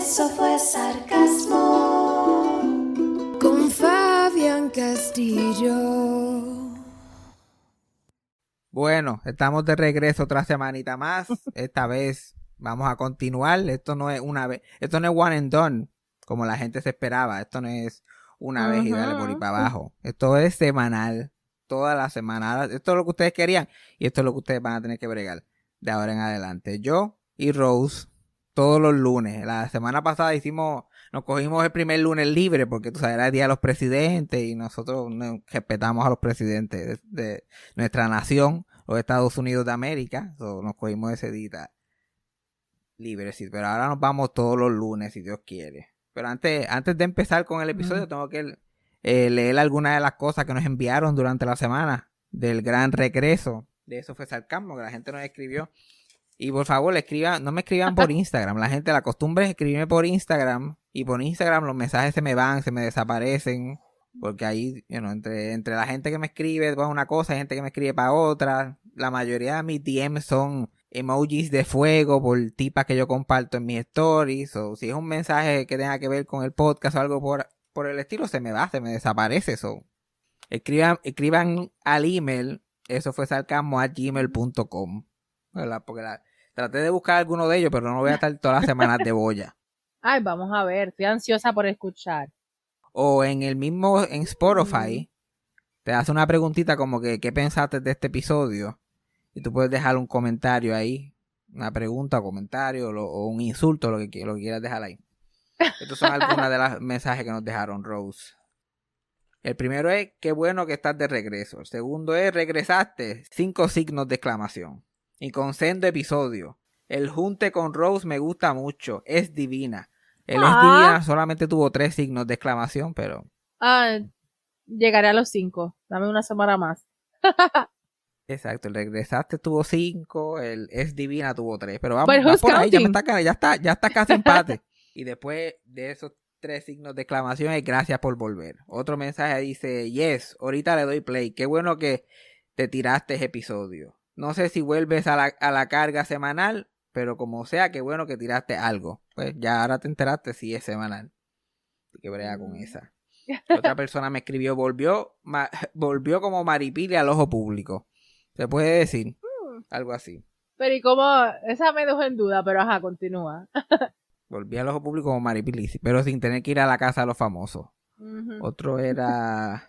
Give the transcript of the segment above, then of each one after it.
Eso fue sarcasmo con Fabián Castillo. Bueno, estamos de regreso otra semanita más. Esta vez vamos a continuar. Esto no es una vez, esto no es one and done, como la gente se esperaba. Esto no es una vez y dale por ahí para abajo. Esto es semanal, toda la semana. Esto es lo que ustedes querían y esto es lo que ustedes van a tener que bregar de ahora en adelante. Yo y Rose, todos los lunes. La semana pasada nos cogimos el primer lunes libre porque tú sabes, era el día de los presidentes y nosotros respetamos a los presidentes de nuestra nación, los Estados Unidos de América. Nos cogimos ese día libre, sí, pero ahora nos vamos todos los lunes si Dios quiere. Pero antes de empezar con el episodio tengo que leer algunas de las cosas que nos enviaron durante la semana del gran regreso. De Eso fue sarcasmo, que la gente nos escribió. Y por favor, no me escriban por Instagram. La costumbre es escribirme por Instagram. Y por Instagram los mensajes se me van, se me desaparecen. Porque ahí, entre la gente que me escribe para una cosa, hay gente que me escribe para otra. La mayoría de mis DMs son emojis de fuego por tipas que yo comparto en mis stories. O si es un mensaje que tenga que ver con el podcast o algo por el estilo, se me desaparece. Escriban al email, eso fue sarcasmo@gmail.com. ¿Verdad? Porque traté de buscar alguno de ellos, pero no voy a estar todas las semanas de boya. Ay, vamos a ver, estoy ansiosa por escuchar. O en Spotify, te hace una preguntita como que ¿qué pensaste de este episodio? Y tú puedes dejar un comentario ahí, una pregunta o comentario o un insulto, lo que quieras dejar ahí. Estos son algunos de los mensajes que nos dejaron, Rose. El primero es, qué bueno que estás de regreso. El segundo es, regresaste, 5 signos de exclamación. Y con sendo episodio. El junte con Rose me gusta mucho, es divina. Es divina solamente tuvo 3 signos de exclamación, pero... Llegaré a los 5, dame una semana más. Exacto, el regresaste tuvo 5, el es divina tuvo 3, pero vamos But who's por ahí, counting? ya está casi empate. Y después de esos 3 signos de exclamación es gracias por volver. Otro mensaje dice, yes, ahorita le doy play, qué bueno que te tiraste ese episodio. No sé si vuelves a la carga semanal, pero como sea, qué bueno que tiraste algo. Pues ya ahora te enteraste si es semanal. Así que brega con esa. Otra persona me escribió, volvió como Maripili al ojo público. ¿Se puede decir? Algo así. Pero y cómo, esa me dejó en duda, pero ajá, continúa. Volví al ojo público como Maripili, pero sin tener que ir a la casa de los famosos. Otro era...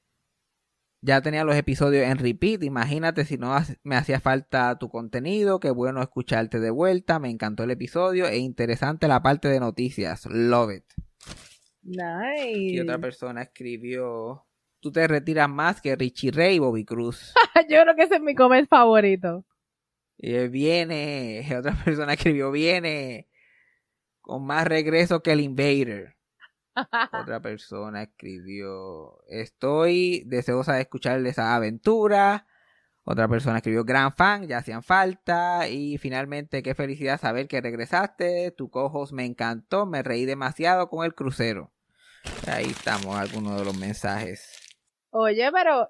Ya tenía los episodios en repeat. Imagínate si no me hacía falta tu contenido. Qué bueno escucharte de vuelta. Me encantó el episodio. E interesante la parte de noticias. Love it. Nice. Y otra persona escribió... Tú te retiras más que Richie Ray y Bobby Cruz. Yo creo que ese es mi comment favorito. Y viene... Otra persona escribió... Viene con más regreso que el Invader. Otra persona escribió, estoy deseosa de escuchar esa aventura. Otra persona escribió, gran fan, ya hacían falta. Y finalmente, qué felicidad saber que regresaste. Tu co-host me encantó, me reí demasiado con el crucero. Ahí estamos, algunos de los mensajes. Oye, pero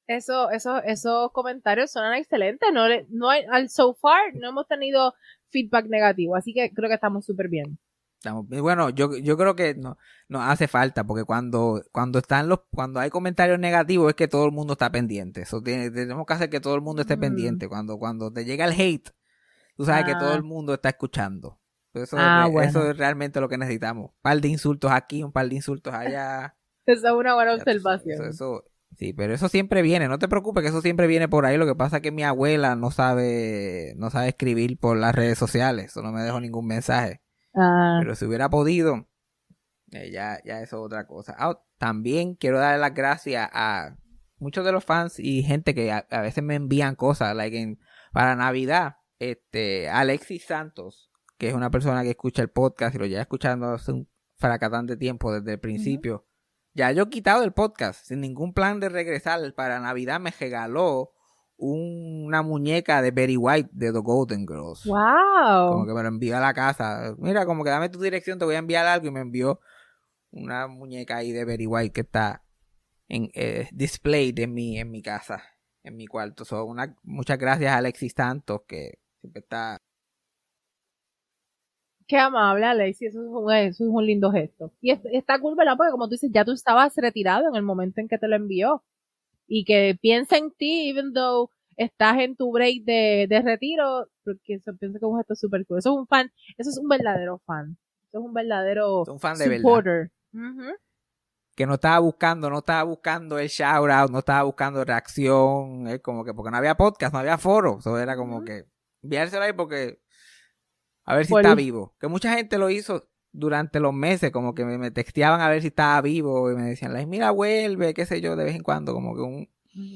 esos comentarios suenan excelentes. No hay, so far no hemos tenido feedback negativo, así que creo que estamos súper bien. Bueno, yo creo que no hace falta, porque cuando hay comentarios negativos es que todo el mundo está pendiente. Eso tenemos que hacer que todo el mundo esté pendiente. Cuando te llega el hate, tú sabes que todo el mundo está escuchando. Eso es realmente lo que necesitamos. Un par de insultos aquí, un par de insultos allá. Esa es una buena observación. Sí, pero eso siempre viene. No te preocupes que eso siempre viene por ahí. Lo que pasa es que mi abuela no sabe escribir por las redes sociales. Eso no me dejó ningún mensaje. Pero si hubiera podido, ya eso es otra cosa. También quiero darle las gracias a muchos de los fans y gente que a veces me envían cosas, para Navidad. Alexis Santos, que es una persona que escucha el podcast y lo lleva escuchando hace un fracatante tiempo desde el principio. Ya yo he quitado el podcast sin ningún plan de regresar. Para Navidad me regaló una muñeca de Betty White de The Golden Girls. ¡Wow! Como que me lo envió a la casa. Mira, como que dame tu dirección, te voy a enviar algo. Y me envió una muñeca ahí de Betty White que está displayed en mi casa, en mi cuarto. Muchas gracias a Alexis Santos, que siempre está Qué amable, Alexi, eso es un lindo gesto. Y está cool, ¿verdad? Porque como tú dices, ya tú estabas retirado en el momento en que te lo envió. Y que piensa en ti, even though estás en tu break de retiro, porque se piensa que es un gesto súper cool. Eso es un fan, eso es un verdadero fan. Eso es un verdadero Es un fan de supporter. verdad. Que no estaba buscando el shout out, no estaba buscando reacción, es como que porque no había podcast, no había foro, eso era como que enviárselo ahí porque a ver si está vivo. Que mucha gente lo hizo durante los meses, como que me texteaban a ver si estaba vivo y me decían, mira, vuelve, qué sé yo, de vez en cuando, como que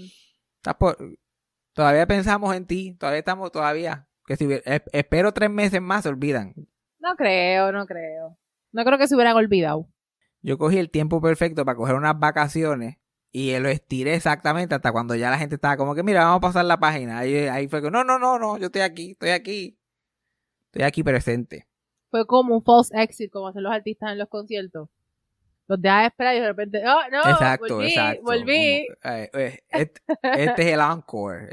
todavía pensamos en ti, que si espero 3 meses más, se olvidan. No creo. No creo que se hubieran olvidado. Yo cogí el tiempo perfecto para coger unas vacaciones y lo estiré exactamente hasta cuando ya la gente estaba como que, mira, vamos a pasar la página. Ahí fue que, no, yo estoy aquí presente. Fue como un false exit, como hacen los artistas en los conciertos. Los dejas esperar y de repente, oh, no, exacto. volví. Este es el encore,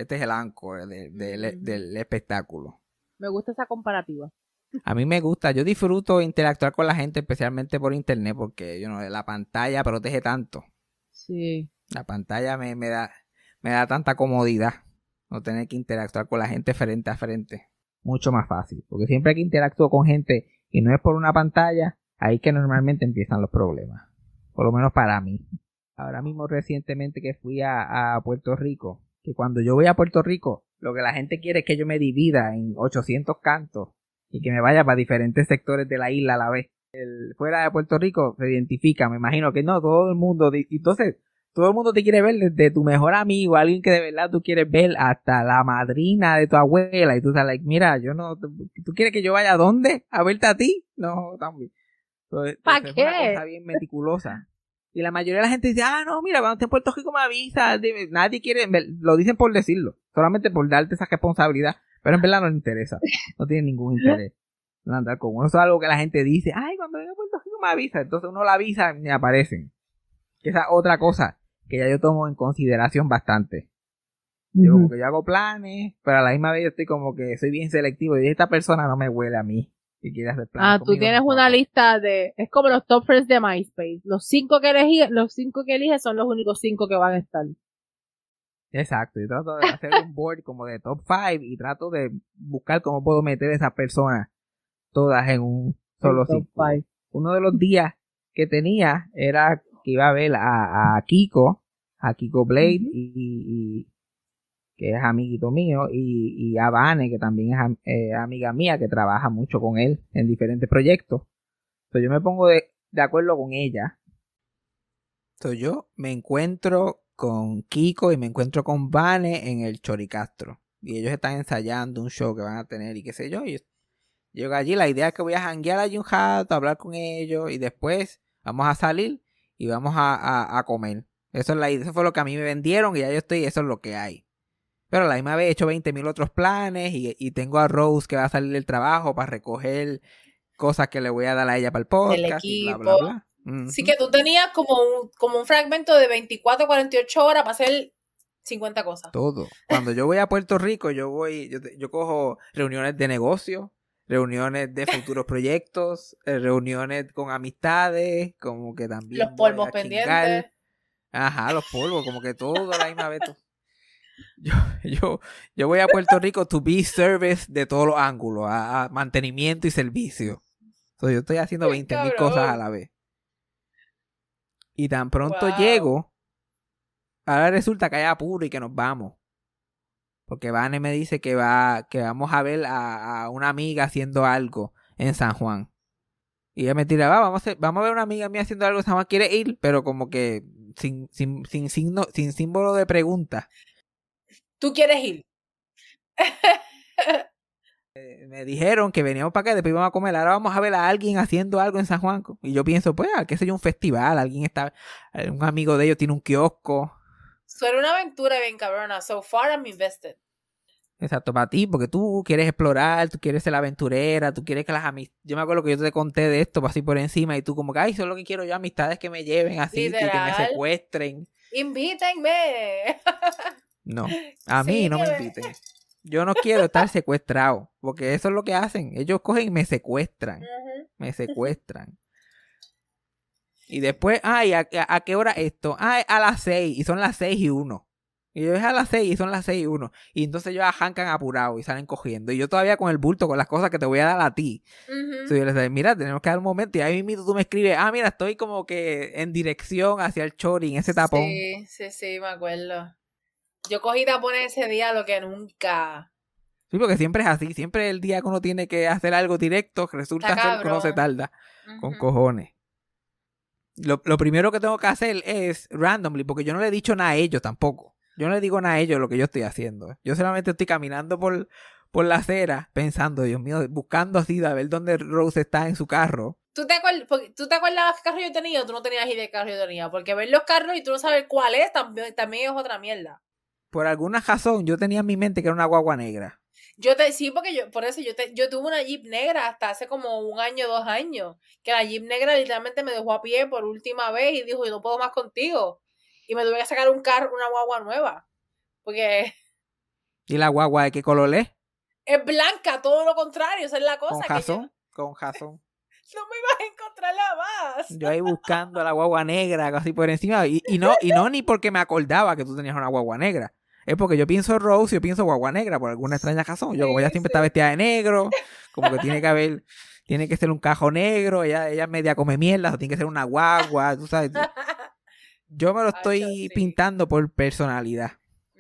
del espectáculo. Me gusta esa comparativa. A mí me gusta, yo disfruto interactuar con la gente, especialmente por internet, porque la pantalla protege tanto. Sí. La pantalla me da tanta comodidad no tener que interactuar con la gente frente a frente. Mucho más fácil, porque siempre que interactúo con gente y no es por una pantalla, ahí que normalmente empiezan los problemas. Por lo menos para mí. Ahora mismo recientemente que fui a Puerto Rico, que cuando yo voy a Puerto Rico, lo que la gente quiere es que yo me divida en 800 cantos y que me vaya para diferentes sectores de la isla a la vez. Fuera de Puerto Rico se identifica, me imagino que no, todo el mundo, entonces todo el mundo te quiere ver, desde tu mejor amigo, alguien que de verdad tú quieres ver, hasta la madrina de tu abuela, y tú estás like, mira, yo no, ¿tú quieres que yo vaya a dónde? ¿A verte a ti? No, también. ¿Para qué? Es una cosa bien meticulosa. Y la mayoría de la gente dice, no, mira, cuando esté en Puerto Rico me avisa. Nadie quiere, lo dicen por decirlo, solamente por darte esa responsabilidad, pero en verdad no les interesa, no tiene ningún interés andar con uno. Eso es algo que la gente dice, cuando venga a Puerto Rico me avisa, entonces uno la avisa y me aparecen. Esa es otra cosa que ya yo tomo en consideración bastante. Yo como que yo hago planes, pero a la misma vez yo estoy como que soy bien selectivo y esta persona no me huele a mí. Si quiere hacer planes tú tienes una lista es como los top friends de MySpace. Los 5 que eliges son los únicos 5 que van a estar. Exacto, yo trato de hacer un board como de top 5 y trato de buscar cómo puedo meter a esas personas todas en un solo círculo. Uno de los días que tenía era que iba a ver a Kiko Blade y que es amiguito mío, y a Vane, que también es amiga mía, que trabaja mucho con él en diferentes proyectos. Entonces yo me pongo de acuerdo con ella. Entonces yo me encuentro con Kiko y me encuentro con Vane en el Choricastro. Y ellos están ensayando un show que van a tener y qué sé yo. Y llego allí, la idea es que voy a janguear allí un rato, a hablar con ellos y después vamos a salir y vamos a comer. Eso fue lo que a mí me vendieron y ya yo estoy, eso es lo que hay. Pero a la misma vez he hecho 20,000 otros planes y tengo a Rose que va a salir del trabajo para recoger cosas que le voy a dar a ella para el podcast y bla, bla, bla. Así que tú tenías como un fragmento de 24, 48 horas para hacer 50 cosas. Todo. Cuando yo voy a Puerto Rico, yo cojo reuniones de negocio, reuniones de futuros proyectos, reuniones con amistades, como que también los polvos pendientes. Ajá, los polvos, como que todo a la misma vez. Yo voy a Puerto Rico to be service de todos los ángulos, a mantenimiento y servicio. Entonces yo estoy haciendo 20,000 cosas a la vez. Y tan pronto llego, ahora resulta que hay apuro y que nos vamos. Porque Vane me dice que vamos a ver a una amiga haciendo algo en San Juan. Y ella me tira, vamos a ver a una amiga mía haciendo algo en San Juan, quiere ir, pero como que sin símbolo de pregunta. ¿Tú quieres ir? Me dijeron que veníamos para acá y después íbamos a comer. Ahora vamos a ver a alguien haciendo algo en San Juan. Y yo pienso, pues, qué sé yo, un festival. Un amigo de ellos tiene un kiosco. Suena una aventura bien cabrona. So far I'm invested. Exacto, para ti, porque tú quieres explorar, tú quieres ser la aventurera, tú quieres que las amistades... Yo me acuerdo que yo te conté de esto, así por encima, y tú como que, eso es lo que quiero yo, amistades que me lleven así, y que me secuestren. Invítenme. No, a mí no me inviten. Yo no quiero estar secuestrado, porque eso es lo que hacen. Ellos cogen y me secuestran. Me secuestran. Y después, ay, ¿a qué hora esto? Ay, a las 6, y son las 6:01. Y yo es a las 6 y son las 6:01. Y entonces ellos arrancan apurados y salen cogiendo. Y yo todavía con el bulto, con las cosas que te voy a dar a ti. Entonces yo les digo, mira, tenemos que dar un momento. Y ahí mismo tú me escribes, mira, estoy como que en dirección hacia el Chori, en ese tapón. Sí, me acuerdo. Yo cogí tapones ese día, lo que nunca. Sí, porque siempre es así. Siempre el día que uno tiene que hacer algo directo, resulta ser que uno se tarda. Con cojones. Lo primero que tengo que hacer es randomly, porque yo no le he dicho nada a ellos tampoco. Yo no le digo nada a ellos lo que yo estoy haciendo. Yo solamente estoy caminando por la acera, pensando, Dios mío, buscando así de ver dónde Rose está en su carro. ¿Tú te acuerdas qué carro yo tenía o tú no tenías idea de qué carro yo tenía? Porque ver los carros y tú no sabes cuál es también es otra mierda. Por alguna razón, yo tenía en mi mente que era una guagua negra. Sí, porque yo tuve una Jeep negra hasta hace como 1 año, 2 años. Que la Jeep negra literalmente me dejó a pie por última vez y dijo, yo no puedo más contigo. Y me tuve que sacar una guagua nueva. Porque... ¿Y la guagua de qué color es? Es blanca, todo lo contrario, esa es la cosa. Con razón. No me ibas a encontrar nada más. Yo ahí buscando la guagua negra, casi por encima. Y no ni porque me acordaba que tú tenías una guagua negra. Es porque yo pienso Rose y yo pienso guagua negra por alguna extraña razón. Yo, como ella siempre está vestida de negro, como que tiene que ser un cajo negro, ella es media come mierda, o tiene que ser una guagua, tú sabes. Yo me lo estoy pintando por personalidad.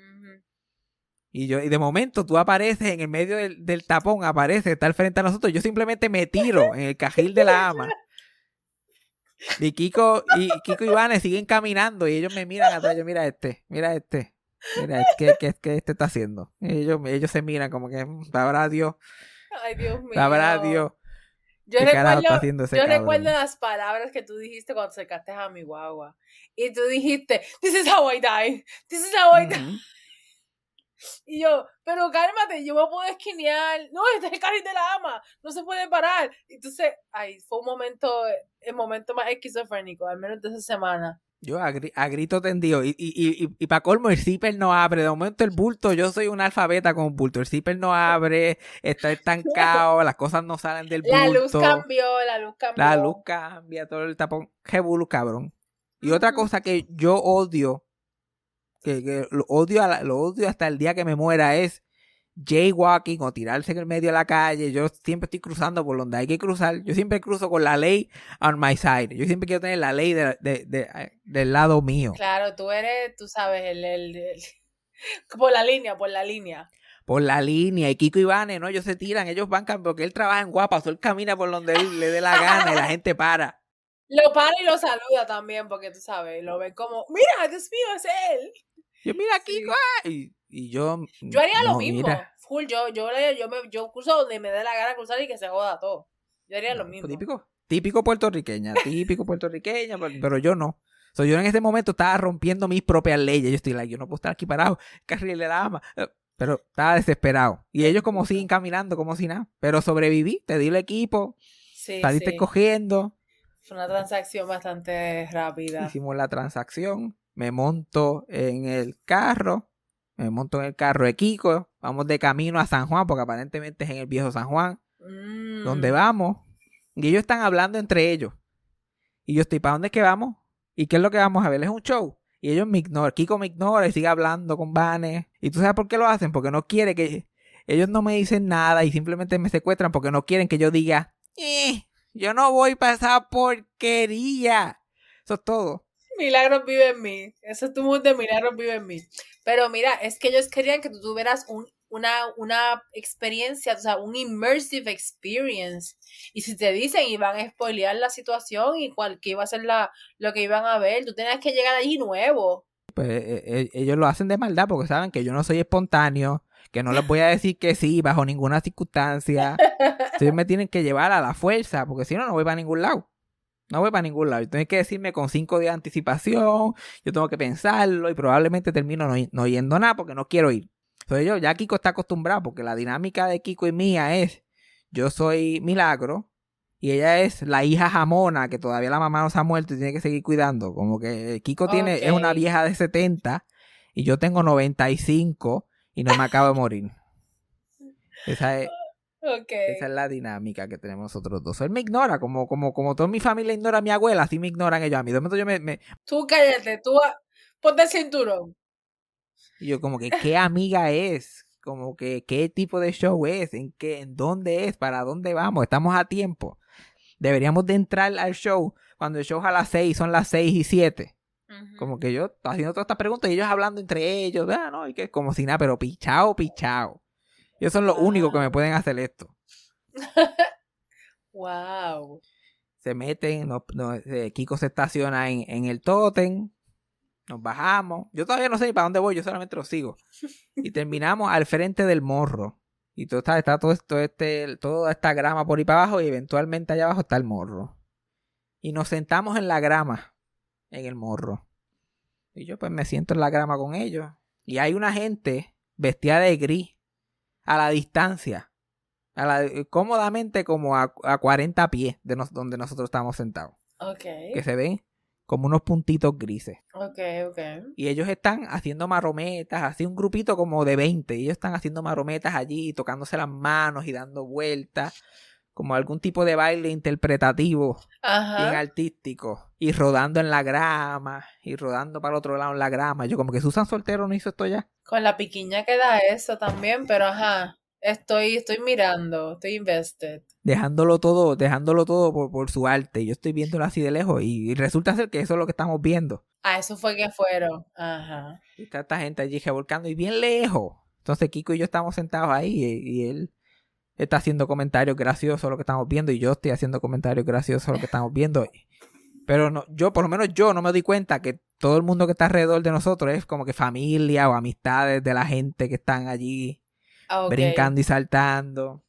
Y de momento tú apareces en el medio del tapón, está al frente a nosotros. Yo simplemente me tiro en el cajil de la ama. Y Kiko y Vane siguen caminando y ellos me miran atrás. Yo, mira este. Mira, ¿qué este está haciendo? Y ellos se miran como que, sabrá Dios. Ay, Dios mío. Sabrá Dios. Yo recuerdo las palabras que tú dijiste cuando acercaste a mi guagua. Y tú dijiste, this is how I die. This is how I die. Y yo, pero cálmate, yo me puedo esquinear. No, este es el carril de la ama. No se puede parar. Entonces, fue el momento más esquizofrénico, al menos de esa semana. Yo a grito tendido. Y para colmo, el zipper no abre. De momento el bulto, yo soy una alfabeta con un bulto. El zipper no abre, está estancado, las cosas no salen del bulto. La luz cambió. La luz cambia, todo el tapón. Qué bulu, cabrón. Y otra cosa que yo odio, que lo odio hasta el día que me muera, es jaywalking o tirarse en el medio de la calle. Yo siempre estoy cruzando por donde hay que cruzar. Yo siempre cruzo con la ley on my side. Yo siempre quiero tener la ley del lado mío. Claro, tú sabes, por la línea. Por la línea. Y Kiko y Vane, no, ellos se tiran, ellos van porque él trabaja en Guapa, él camina por donde él le dé la gana y la gente para. Lo para y lo saluda también, porque tú sabes, lo ven como, mira, Dios mío, es él. Yo, mira, Kiko, y yo haría lo mismo. Mira. Full, yo cruzo donde me dé la gana cruzar y que se joda todo. Yo haría lo mismo. Típico puertorriqueña, pero yo no. Yo en ese momento estaba rompiendo mis propias leyes. Yo estoy yo no puedo estar aquí parado, carril de la ama. Pero estaba desesperado. Y ellos como siguen caminando, como si nada. Pero sobreviví, te di el equipo, saliste cogiendo. Fue una transacción bastante rápida. Hicimos la transacción, me monto en el carro de Kiko, vamos de camino a San Juan, porque aparentemente es en el viejo San Juan, donde vamos, y ellos están hablando entre ellos. Y yo estoy, ¿para dónde es que vamos? ¿Y qué es lo que vamos a ver? ¿Es un show? Y ellos me ignoran, Kiko me ignora y sigue hablando con Vane. ¿Y tú sabes por qué lo hacen? Porque no quiere que... Ellos no me dicen nada y simplemente me secuestran porque no quieren que yo diga... Yo no voy para esa porquería. Eso es todo. Milagros vive en mí. Ese es tu mundo de Milagros vive en mí. Pero mira, es que ellos querían que tú tuvieras una experiencia, o sea, un immersive experience. Y si te dicen y van a spoilear la situación y que iba a ser lo que iban a ver, tú tenías que llegar allí nuevo. Pues ellos lo hacen de maldad porque saben que yo no soy espontáneo, que no les voy a decir que sí bajo ninguna circunstancia. Entonces me tienen que llevar a la fuerza, porque si no, no voy para ningún lado. No voy para ningún lado. Tienes que decirme con 5 días de anticipación, yo tengo que pensarlo y probablemente termino no yendo nada porque no quiero ir. Entonces ya Kiko está acostumbrado, porque la dinámica de Kiko y mía es, yo soy Milagro y ella es la hija jamona, que todavía la mamá no se ha muerto y tiene que seguir cuidando. Como que Kiko es una vieja de 70 y yo tengo 95 y no me acabo de morir. Esa es la dinámica que tenemos nosotros dos. Él me ignora, como toda mi familia ignora a mi abuela, así me ignoran ellos a mí. De momento yo Tú cállate, tú ponte el cinturón. Y yo como que, ¿qué amiga es? Como que, ¿qué tipo de show es? ¿En dónde es? ¿Para dónde vamos? Estamos a tiempo. Deberíamos de entrar al show cuando el show es a las 6, son las 6:07. Como que yo haciendo todas estas preguntas y ellos hablando entre ellos, ¿no? Y que como si nada, pero pichao. Ellos son los únicos que me pueden hacer esto. Wow. Se meten, Kiko se estaciona en el tótem, nos bajamos. Yo todavía no sé ni para dónde voy, yo solamente lo sigo. Y terminamos al frente del morro. Y está toda esta grama por ahí para abajo y eventualmente allá abajo está el morro. Y nos sentamos en la grama, en el morro. Y yo pues me siento en la grama con ellos. Y hay una gente vestida de gris a la distancia. Cómodamente como a 40 pies de donde nosotros estamos sentados. Okay. Que se ven como unos puntitos grises. Okay. Y ellos están haciendo marometas, así un grupito como de 20. Y ellos están haciendo marometas allí, tocándose las manos y dando vueltas. Como algún tipo de baile interpretativo. Ajá. Bien artístico. Y rodando en la grama. Y rodando para el otro lado en la grama. Yo como que Susan Soltero no hizo esto ya. Con la piquiña que da eso también, pero ajá. Estoy mirando, estoy invested. Dejándolo todo por su arte. Yo estoy viéndolo así de lejos y resulta ser que eso es lo que estamos viendo. Eso fue que fueron. Ajá. Y está esta gente allí revolcando y bien lejos. Entonces Kiko y yo estamos sentados ahí y él está haciendo comentarios graciosos a lo que estamos viendo y yo estoy haciendo comentarios graciosos a lo que estamos viendo. Pero no, por lo menos yo no me doy cuenta que todo el mundo que está alrededor de nosotros es como que familia o amistades de la gente que están allí. Brincando y saltando.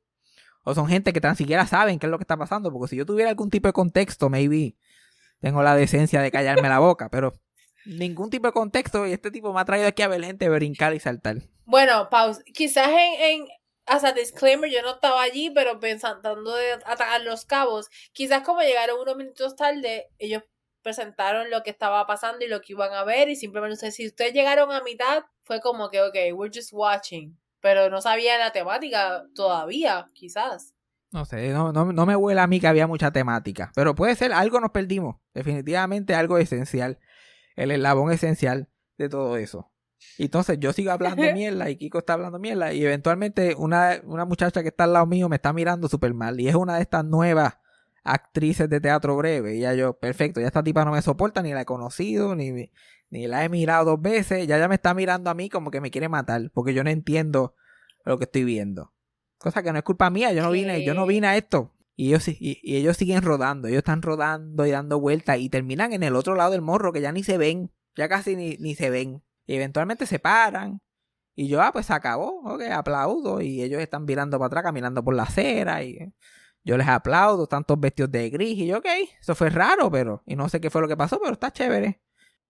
O son gente que tan siquiera saben qué es lo que está pasando. Porque si yo tuviera algún tipo de contexto, maybe tengo la decencia de callarme la boca. Pero ningún tipo de contexto. Y este tipo me ha traído aquí a ver gente brincar y saltar. Bueno, pause. Quizás as a disclaimer, yo no estaba allí, pero pensando de atacar los cabos. Quizás como llegaron unos minutos tarde, ellos presentaron lo que estaba pasando y lo que iban a ver. Y simplemente, si ustedes llegaron a mitad, fue como que, okay, we're just watching. Pero no sabía la temática todavía, quizás. No sé, no me huele a mí que había mucha temática. Pero puede ser, algo nos perdimos. Definitivamente algo esencial. El eslabón esencial de todo eso. Y entonces yo sigo hablando mierda y Kiko está hablando mierda. Y eventualmente una muchacha que está al lado mío me está mirando súper mal. Y es una de estas nuevas actrices de teatro breve. Y ya yo, perfecto, ya esta tipa no me soporta, ni la he conocido, ni la he mirado 2 veces. Ya me está mirando a mí como que me quiere matar. Porque yo no entiendo lo que estoy viendo. Cosa que no es culpa mía. Yo no vine a esto. Y ellos siguen rodando. Ellos están rodando y dando vueltas. Y terminan en el otro lado del morro que ya ni se ven. Ya casi ni se ven. Y eventualmente se paran. Y yo, pues se acabó. Ok, aplaudo. Y ellos están mirando para atrás, caminando por la acera. Y yo les aplaudo. Están todos vestidos de gris. Y yo, ok, eso fue raro, pero... Y no sé qué fue lo que pasó, pero está chévere.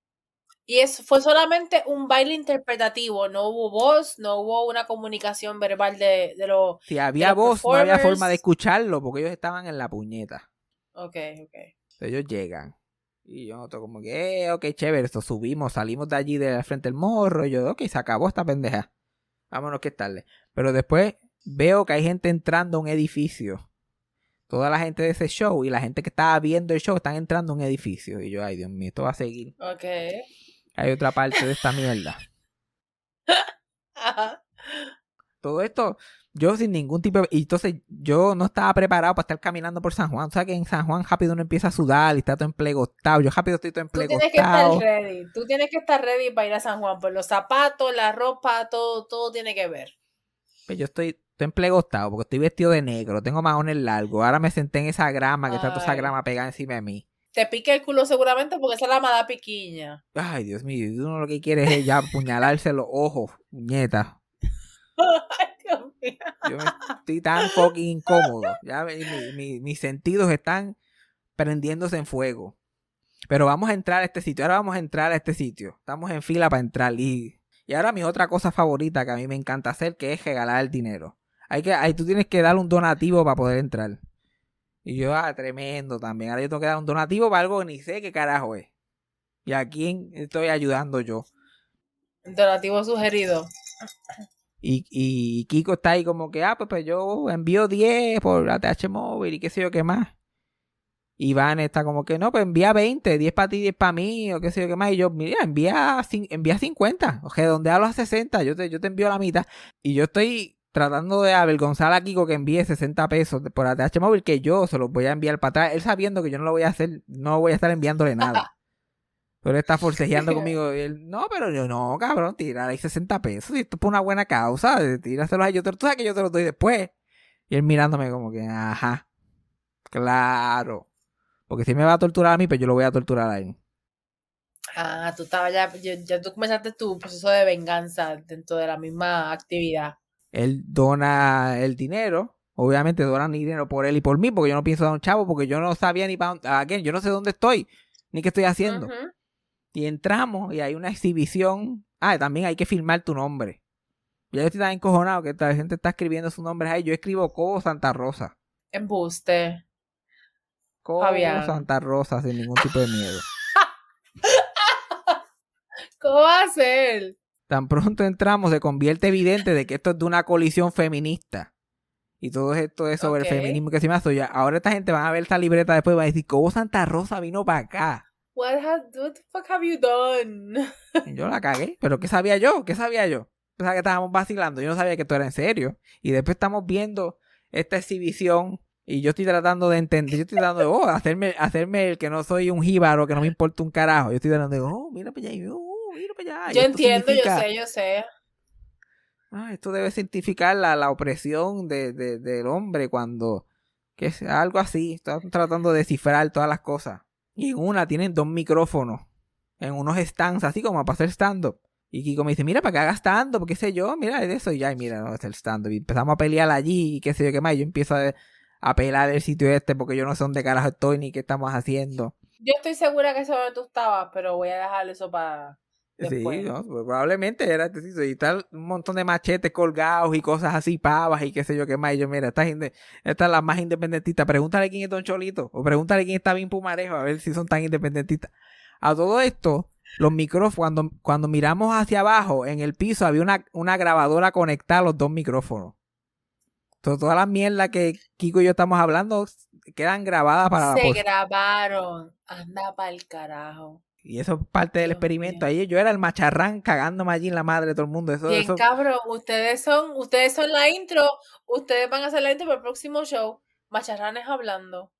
Y eso fue solamente un baile interpretativo. No hubo voz, no hubo una comunicación verbal de lo... Si había voz, no había forma de escucharlo porque ellos estaban en la puñeta. Ok. Ellos llegan. Y yo noto como que, ok, chévere, esto subimos, salimos de allí de frente del morro. Y yo, ok, se acabó esta pendeja. Vámonos que es tarde. Pero después veo que hay gente entrando a un edificio. Toda la gente de ese show y la gente que estaba viendo el show están entrando a un edificio. Y yo, ay, Dios mío, esto va a seguir. Ok. Hay otra parte de esta mierda. Ajá. Todo esto, yo sin ningún tipo de... Y entonces yo no estaba preparado para estar caminando por San Juan. O sea que en San Juan rápido uno empieza a sudar y está todo emplegostado. Yo rápido estoy todo emplegostado. Tú tienes que estar ready para ir a San Juan. Por los zapatos, la ropa, todo tiene que ver. Pues yo estoy emplegostado porque estoy vestido de negro. Tengo maones largos. Ahora me senté en esa grama, que está toda esa grama pegada encima de mí. Te pica el culo seguramente porque esa es la mala piquiña. Ay, Dios mío. Uno lo que quiere es ya apuñalarse los ojos, puñeta. Ay, Dios mío. Yo estoy tan fucking incómodo. Ya mis sentidos están prendiéndose en fuego. Pero vamos a entrar a este sitio. Ahora vamos a entrar a este sitio. Estamos en fila para entrar. Y ahora mi otra cosa favorita que a mí me encanta hacer, que es regalar el dinero. Tú tienes que dar un donativo para poder entrar. Y yo, tremendo también. Ahora yo tengo que dar un donativo para algo que ni sé qué carajo es. ¿Y a quién estoy ayudando yo? Donativo sugerido. Y Kiko está ahí como que, pues yo envío 10 por ATH móvil y qué sé yo qué más. Y Van está como que, no, pues envía 20, 10 para ti, 10 para mí, o qué sé yo qué más. Y yo, mira, envía 50, o redondealo a 60, yo te envío la mitad. Y yo estoy tratando de avergonzar a Kiko que envíe 60 pesos por ATH móvil, que yo se los voy a enviar para atrás, él sabiendo que yo no lo voy a hacer, no voy a estar enviándole nada. Pero él está forcejeando conmigo. Y él, no, pero yo no, cabrón, tirar ahí 60 pesos. Y esto es por una buena causa. Tíraselos a ellos. Tú sabes que yo te los doy después. Y él mirándome como que, ajá. Claro. Porque si me va a torturar a mí, pues yo lo voy a torturar a él. Ah, tú estabas ya tú comenzaste tu proceso de venganza dentro de la misma actividad. Él dona el dinero. Obviamente donan dinero por él y por mí, porque yo no pienso dar un chavo, porque yo no sabía ni para dónde. Yo no sé dónde estoy, ni qué estoy haciendo. Y entramos y hay una exhibición. También hay que firmar tu nombre. Ya yo estoy tan encojonado que la gente está escribiendo sus nombres ahí. Yo escribo Cobo Santa Rosa. Embuste. Cobo Santa Rosa sin ningún tipo de miedo. ¿Cómo va a ser? Tan pronto entramos se convierte evidente de que esto es de una colisión feminista. Y todo esto es sobre el feminismo que se me hace. Ahora esta gente va a ver esta libreta después y va a decir, Cobo Santa Rosa vino para acá. What the fuck have you done? Yo la cagué, pero ¿qué sabía yo? Pensaba que estábamos vacilando, yo no sabía que esto era en serio. Y después estamos viendo esta exhibición y yo estoy tratando de entender, yo estoy tratando de hacerme el que no soy un jíbaro, que no me importa un carajo. Yo estoy tratando de, mira para allá, mira para allá. Yo entiendo, yo sé. Esto debe significar la opresión del hombre cuando, que es algo así. Estoy tratando de descifrar todas las cosas. Y en una tienen 2 micrófonos en unos stands, así como para hacer stand-up. Y Kiko me dice, mira, para que haga stand-up, qué sé yo, mira de eso. Y ya, mira, no es el stand-up. Y empezamos a pelear allí, y qué sé yo, qué más. Y yo empiezo a pelar el sitio porque yo no sé dónde carajo estoy ni qué estamos haciendo. Yo estoy segura que eso es donde tú estabas, pero voy a dejar eso para después. Sí, no, pues probablemente era este sitio. Y tal, un montón de machetes colgados y cosas así, pavas y qué sé yo, qué más. Y yo, mira, esta es la más independentista. Pregúntale quién es Don Cholito. O pregúntale quién está bien Pumarejo, a ver si son tan independentistas. A todo esto, los micrófonos, cuando miramos hacia abajo, en el piso había una grabadora conectada a los 2 micrófonos. Todas las mierdas que Kiko y yo estamos hablando quedan grabadas para Se grabaron. Anda pa'l carajo. Y eso es parte del experimento. Ahí yo era el macharrán cagándome allí en la madre de todo el mundo. Bien, cabrón, ustedes son la intro. Ustedes van a hacer la intro para el próximo show. Macharranes hablando.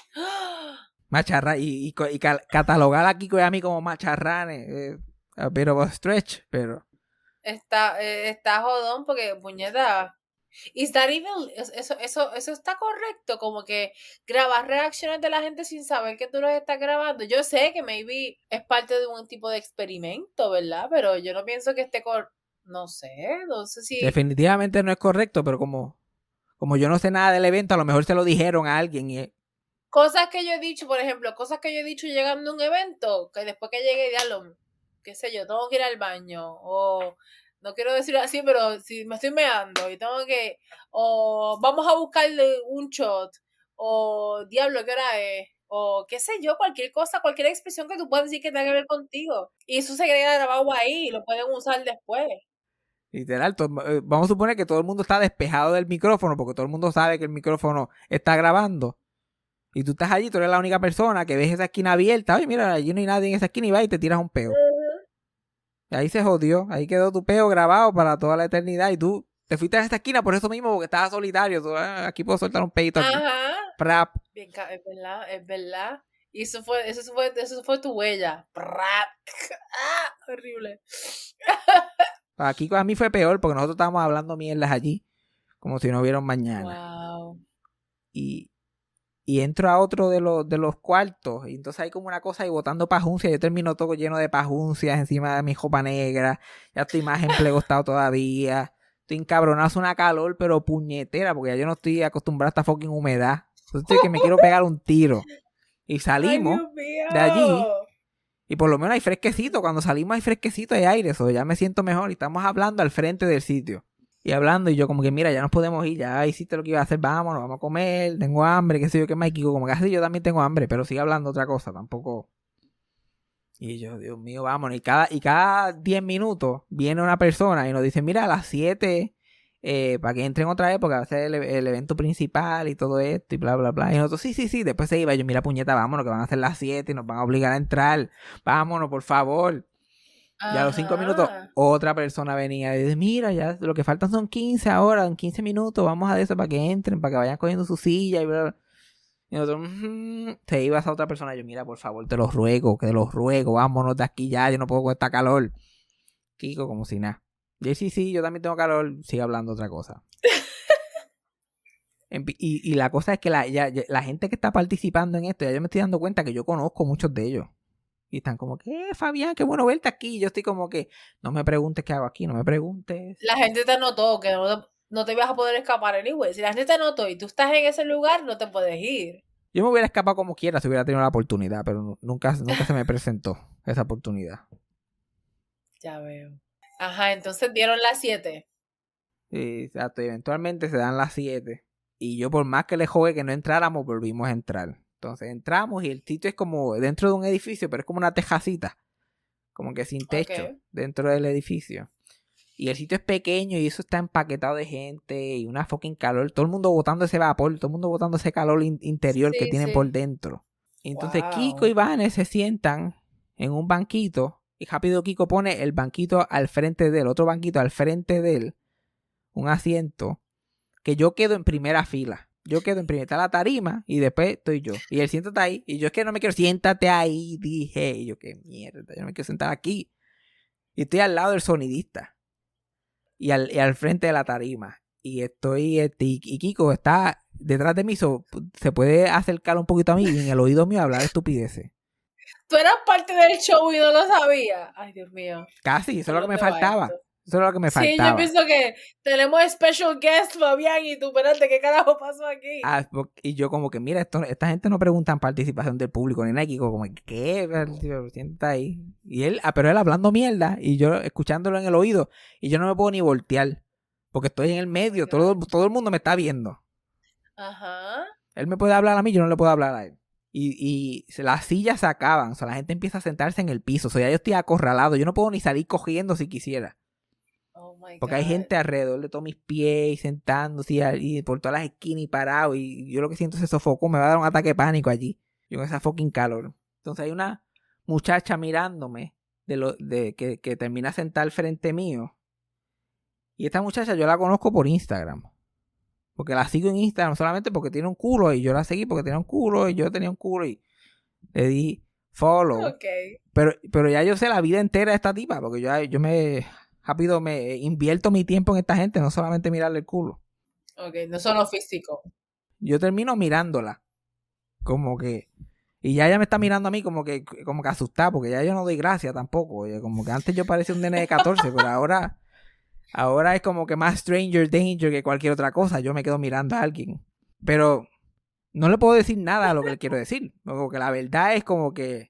Macharrán y catalogar a Kiko y a mí como macharranes. A bit of a stretch, pero está jodón porque, puñeta, is that even, eso está correcto, como que grabar reacciones de la gente sin saber que tú los estás grabando. Yo sé que maybe es parte de un tipo de experimento, ¿verdad? Pero yo no pienso que esté no sé si definitivamente no es correcto, pero como yo no sé nada del evento, a lo mejor se lo dijeron a alguien cosas que yo he dicho, por ejemplo, llegando a un evento, que después que llegue, diablo, qué sé yo, tengo que ir al baño, o no quiero decirlo así, pero si me estoy meando y tengo que, o vamos a buscarle un shot, o diablo, ¿qué hora es? O qué sé yo, cualquier cosa, cualquier expresión que tú puedas decir que tenga que ver contigo. Y eso se queda grabado ahí y lo pueden usar después. Literal, vamos a suponer que todo el mundo está despejado del micrófono, porque todo el mundo sabe que el micrófono está grabando. Y tú estás allí, tú eres la única persona que ves esa esquina abierta. Oye, mira, allí no hay nadie en esa esquina y vas y te tiras un peo. Y ahí se jodió. Ahí quedó tu peo grabado para toda la eternidad. Y tú te fuiste a esta esquina por eso mismo, porque estabas solitario. Tú, aquí puedo soltar un pedito. Ajá. Prap. Bien, es verdad. Y eso fue tu huella. Prap. Horrible. Aquí a mí fue peor porque nosotros estábamos hablando mierdas allí. Como si no hubiera un mañana. Wow. Y entro a otro de los cuartos. Y entonces hay como una cosa ahí botando pajuncias. Yo termino todo lleno de pajuncias encima de mi ropa negra. Ya estoy más emplegostado todavía. Estoy encabronado, hace una calor, pero puñetera. Porque ya yo no estoy acostumbrado a esta fucking humedad. Entonces estoy que me quiero pegar un tiro. Y salimos de allí. Y por lo menos hay fresquecito. Cuando salimos hay fresquecito de aire. Eso ya me siento mejor. Y estamos hablando al frente del sitio. Y hablando, y yo como que, mira, ya nos podemos ir, ya hiciste lo que iba a hacer, vámonos, vamos a comer, tengo hambre, qué sé yo, qué más, Kiko, como que así yo también tengo hambre, pero sigue hablando otra cosa, tampoco. Y yo, Dios mío, vámonos. Y cada 10 minutos viene una persona y nos dice, mira, a las 7, para que entren otra vez, porque va a ser el evento principal y todo esto y bla, bla, bla. Y nosotros, sí. Después se iba. Y yo, mira, puñeta, vámonos, que van a ser las 7 y nos van a obligar a entrar. Vámonos, por favor. Y a los 5 minutos, otra persona venía y dice, mira, ya lo que faltan son 15 ahora, en 15 minutos, vamos a eso para que entren, para que vayan cogiendo su silla y bla, bla. Y nosotros, se iba esa otra persona. Yo, mira, por favor, te lo ruego, vámonos de aquí ya, yo no puedo con esta calor. Kiko, como si nada. Y sí, yo también tengo calor, sigue hablando otra cosa. Y la cosa es que la gente que está participando en esto, ya yo me estoy dando cuenta que yo conozco muchos de ellos. Y están como que, Fabián, qué bueno verte aquí. Y yo estoy como que, no me preguntes qué hago aquí, no me preguntes. La gente te notó que no te ibas a poder escapar anyway. Si la gente te notó y tú estás en ese lugar, no te puedes ir. Yo me hubiera escapado como quiera si hubiera tenido la oportunidad, pero nunca se me presentó esa oportunidad. Ya veo. Ajá, entonces dieron las 7. Sí, exacto. Y eventualmente se dan las 7. Y yo, por más que le jugué que no entráramos, volvimos a entrar. Entonces entramos y el sitio es como dentro de un edificio, pero es como una tejacita. Como que sin techo dentro del edificio. Y el sitio es pequeño y eso está empaquetado de gente y una fucking calor. Todo el mundo botando ese vapor, todo el mundo botando ese calor interior que tienen por dentro. Y entonces Kiko y Vane se sientan en un banquito y rápido Kiko pone el banquito al frente de él, otro banquito al frente de él, un asiento, que yo quedo en primera fila. Está la tarima y después estoy yo. Y él siéntate ahí. Y yo es que no me quiero, siéntate ahí, dije. Y yo, qué mierda, yo no me quiero sentar aquí. Y estoy al lado del sonidista. Y al frente de la tarima. Y y Kiko está detrás de mí. Se puede acercar un poquito a mí y en el oído mío hablar estupideces. ¿Tú eras parte del show y no lo sabías? Ay, Dios mío. Casi, eso es lo que me faltaba. Eso es lo que me faltaba. Sí, yo pienso que tenemos special guest, Fabián, y tú, espérate, ¿qué carajo pasó aquí? Y yo como que, mira, esta gente no pregunta en participación del público ni nada. Y como, ¿qué? Sienta ahí. Y pero él hablando mierda y yo escuchándolo en el oído. Y yo no me puedo ni voltear. Porque estoy en el medio, todo el mundo me está viendo. Ajá. Él me puede hablar a mí, yo no le puedo hablar a él. Y las sillas se acaban, o sea, la gente empieza a sentarse en el piso. O sea, ya yo estoy acorralado, yo no puedo ni salir cogiendo si quisiera. Porque hay gente alrededor de todos mis pies, sentándose y por todas las esquinas y parado. Y yo lo que siento es ese sofoco, me va a dar un ataque de pánico allí. Yo con esa fucking calor. Entonces hay una muchacha mirándome que termina sentada al frente mío. Y esta muchacha yo la conozco por Instagram. Porque la sigo en Instagram solamente porque tiene un culo. Y yo la seguí porque tenía un culo. Y yo tenía un culo. Y le di follow. Okay. Pero ya yo sé la vida entera de esta tipa. Porque yo rápido me invierto mi tiempo en esta gente, no solamente mirarle el culo. Ok, no solo físico. Yo termino mirándola. Como que... Y ya ella me está mirando a mí como que asustada, porque ya yo no doy gracia tampoco. Como que antes yo parecía un nene de 14, pero ahora es como que más stranger danger que cualquier otra cosa. Yo me quedo mirando a alguien. Pero no le puedo decir nada a lo que le quiero decir. Porque la verdad es como que...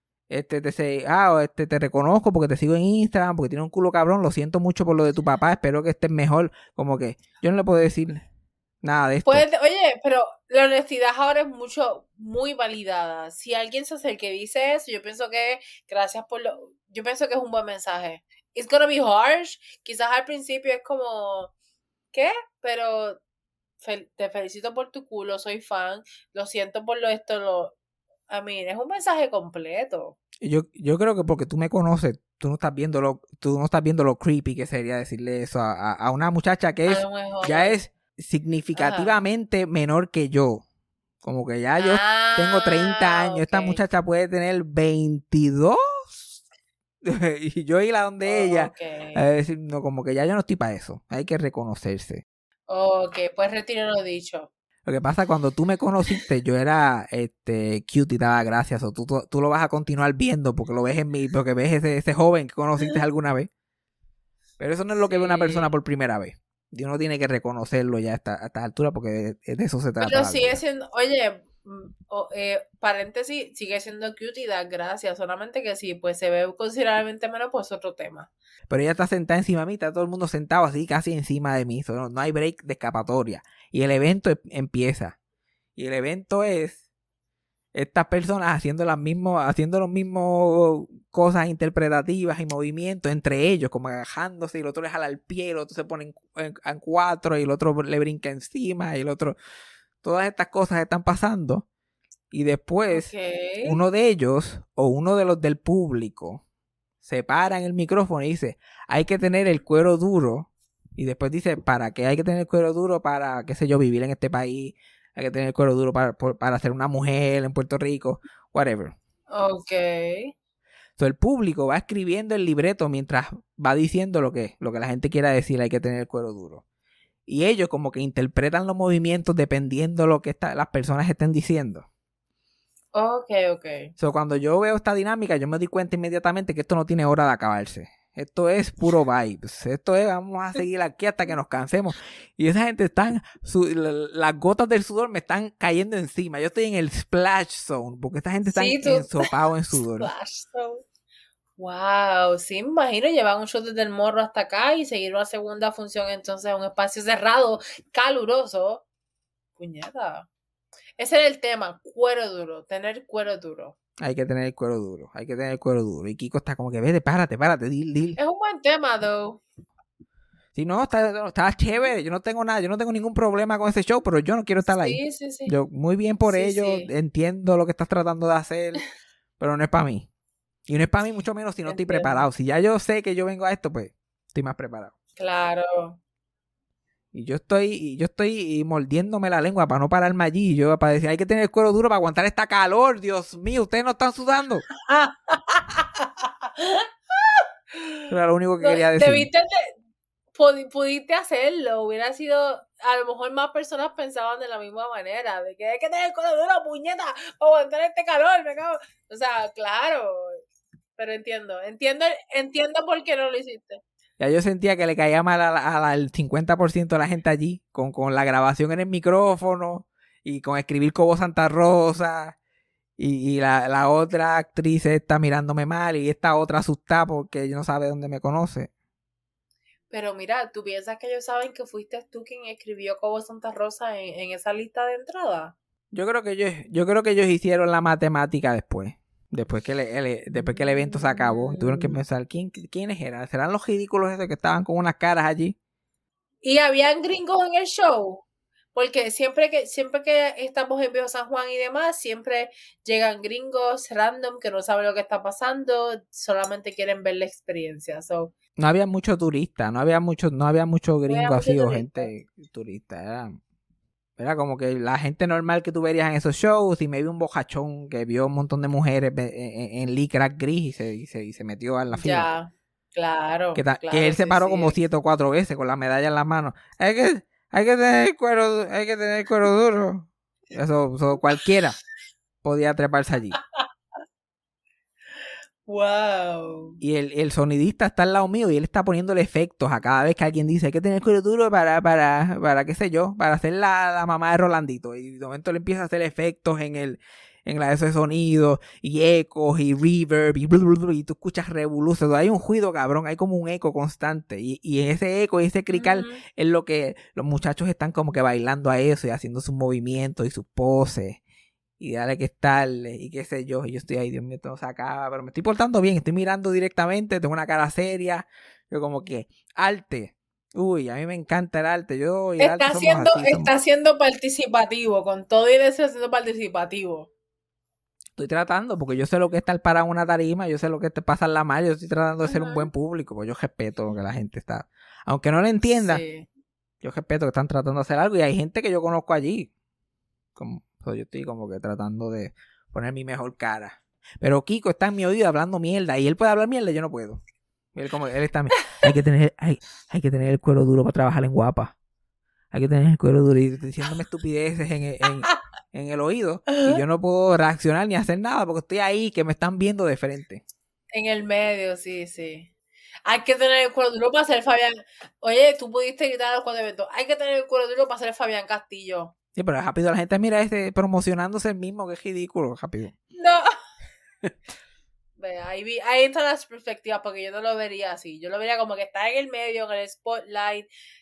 te reconozco porque te sigo en Instagram, porque tienes un culo cabrón, lo siento mucho por lo de tu papá, espero que estés mejor. Como que yo no le puedo decir nada de esto. Oye, pero la honestidad ahora es muy validada. Si alguien se acerca y dice eso, yo pienso que yo pienso que es un buen mensaje. It's gonna be harsh. Quizás al principio es como, ¿qué? Pero te felicito por tu culo, soy fan, lo siento por es un mensaje completo. Yo creo que porque tú me conoces, tú no estás viendo lo creepy que sería decirle eso a una muchacha que ya es significativamente menor que yo. Como que ya yo tengo 30 años, esta muchacha puede tener 22 y yo ir a donde ella a decir, no, como que ya yo no estoy para eso, hay que reconocerse. Ok, pues retiro lo dicho. Lo que pasa, cuando tú me conociste, yo era cute y daba gracias. O tú lo vas a continuar viendo porque lo ves en mí, porque ves ese joven que conociste alguna vez. Pero eso no es lo que ve una persona por primera vez. Y uno tiene que reconocerlo ya a esta altura porque de eso se trata. Pero sigue siendo, oye, paréntesis, sigue siendo cute y da gracias. Solamente que sí, pues se ve considerablemente menos, pues otro tema. Pero ella está sentada encima de mí, está todo el mundo sentado así casi encima de mí. No hay break de escapatoria. Y el evento empieza. Y el evento es estas personas haciendo los mismos cosas interpretativas y movimientos entre ellos, como agajándose, y el otro le jala el pie, y el otro se pone en cuatro, y el otro le brinca encima, y el otro... Todas estas cosas están pasando, y después uno de ellos, o uno de los del público, se para en el micrófono y dice, hay que tener el cuero duro, y después dice, ¿para qué hay que tener el cuero duro? Para, qué sé yo, vivir en este país, hay que tener el cuero duro para ser una mujer en Puerto Rico, whatever. Okay. Entonces el público va escribiendo el libreto mientras va diciendo lo que la gente quiera decir, hay que tener el cuero duro. Y ellos como que interpretan los movimientos dependiendo de lo que las personas estén diciendo. Okay. So, cuando yo veo esta dinámica, yo me di cuenta inmediatamente que esto no tiene hora de acabarse. Esto es puro vibes. Esto es, vamos a seguir aquí hasta que nos cansemos. Y esa gente las gotas del sudor me están cayendo encima. Yo estoy en el splash zone, porque esta gente está ensopado en sudor. Splash zone. Wow, sí, me imagino llevar un show desde el morro hasta acá y seguir una segunda función entonces en un espacio cerrado, caluroso. Puñeta. Ese era el tema, cuero duro, tener cuero duro. Hay que tener el cuero duro, hay que tener el cuero duro. Y Kiko está como que, vete, párate, dil. Es un buen tema, though. Sí, no, está chévere. Yo no tengo ningún problema con ese show, pero yo no quiero estar ahí. Sí. Yo, muy bien por ello, entiendo lo que estás tratando de hacer, pero no es para mí. Y no es para mí mucho menos si no estoy preparado. Si ya yo sé que yo vengo a esto, pues estoy más preparado. Claro. Y yo estoy mordiéndome la lengua para no pararme allí. Yo para decir, hay que tener el cuero duro para aguantar esta calor. Dios mío, ustedes no están sudando. Eso era lo único que quería decir. Pudiste hacerlo. Hubiera sido, a lo mejor más personas pensaban de la misma manera. De que hay que tener el cuero duro, puñeta, para aguantar este calor. Me cago. O sea, claro. Pero entiendo por qué no lo hiciste. Ya yo sentía que le caía mal al 50% de la gente allí, con la grabación en el micrófono, y con escribir Cobo Santa Rosa, y la otra actriz está mirándome mal, y esta otra asustada porque no sabe dónde me conoce. Pero mira, ¿tú piensas que ellos saben que fuiste tú quien escribió Cobo Santa Rosa en esa lista de entrada? Yo creo que ellos hicieron la matemática después. Después que el evento se acabó, tuvieron que pensar, ¿quiénes eran? ¿Serán los ridículos esos que estaban con unas caras allí? ¿Y habían gringos en el show? Porque siempre que estamos en Viejo San Juan y demás, siempre llegan gringos random que no saben lo que está pasando, solamente quieren ver la experiencia. So, no había muchos turistas, no había mucho gringo así o gente turista. Era como que la gente normal que tú verías en esos shows, y me vi un bojachón que vio un montón de mujeres en licra gris y se metió en la fila. Ya, claro. Que él se paró como 7 o 4 veces con la medalla en la mano. Hay que tener el cuero duro. Eso cualquiera podía treparse allí. Wow. Y el sonidista está al lado mío y él está poniéndole efectos a cada vez que alguien dice hay que tener cuero duro para qué sé yo, para hacer la mamá de Rolandito. Y de momento le empieza a hacer efectos en ese sonido, y ecos, y reverb, y tú escuchas revoluciones. Hay un ruido, cabrón, hay como un eco constante. Y en ese eco y ese crical es lo que los muchachos están como que bailando a eso y haciendo sus movimientos y sus poses. Y dale que estarle, y qué sé yo. Y yo estoy ahí, Dios mío, todo se acaba. Pero me estoy portando bien, estoy mirando directamente, tengo una cara seria. Yo como que, arte. Uy, a mí me encanta el arte. Yo y el arte está siendo participativo, con todo y eso siendo participativo. Estoy tratando, porque yo sé lo que es estar parado en una tarima, yo sé lo que es pasarla mal, yo estoy tratando de ser un buen público, pues yo respeto lo que la gente está. Aunque no lo entienda, yo respeto que están tratando de hacer algo, y hay gente que yo conozco allí. Yo estoy como que tratando de poner mi mejor cara. Pero Kiko está en mi oído hablando mierda, y él puede hablar mierda y yo no puedo. Él está, hay que tener el cuero duro para trabajar en Guapa. Hay que tener el cuero duro, y diciéndome estupideces en el oído, y yo no puedo reaccionar ni hacer nada porque estoy ahí, que me están viendo de frente. En el medio, sí. Hay que tener el cuero duro para ser Fabián. Oye, tú pudiste gritar a los 4 eventos. Hay que tener el cuero duro para ser Fabián Castillo. Sí, pero rápido la gente mira promocionándose el mismo, que es ridículo, rápido. No. Ahí entran las perspectivas, porque yo no lo vería así. Yo lo vería como que está en el medio, en el spotlight,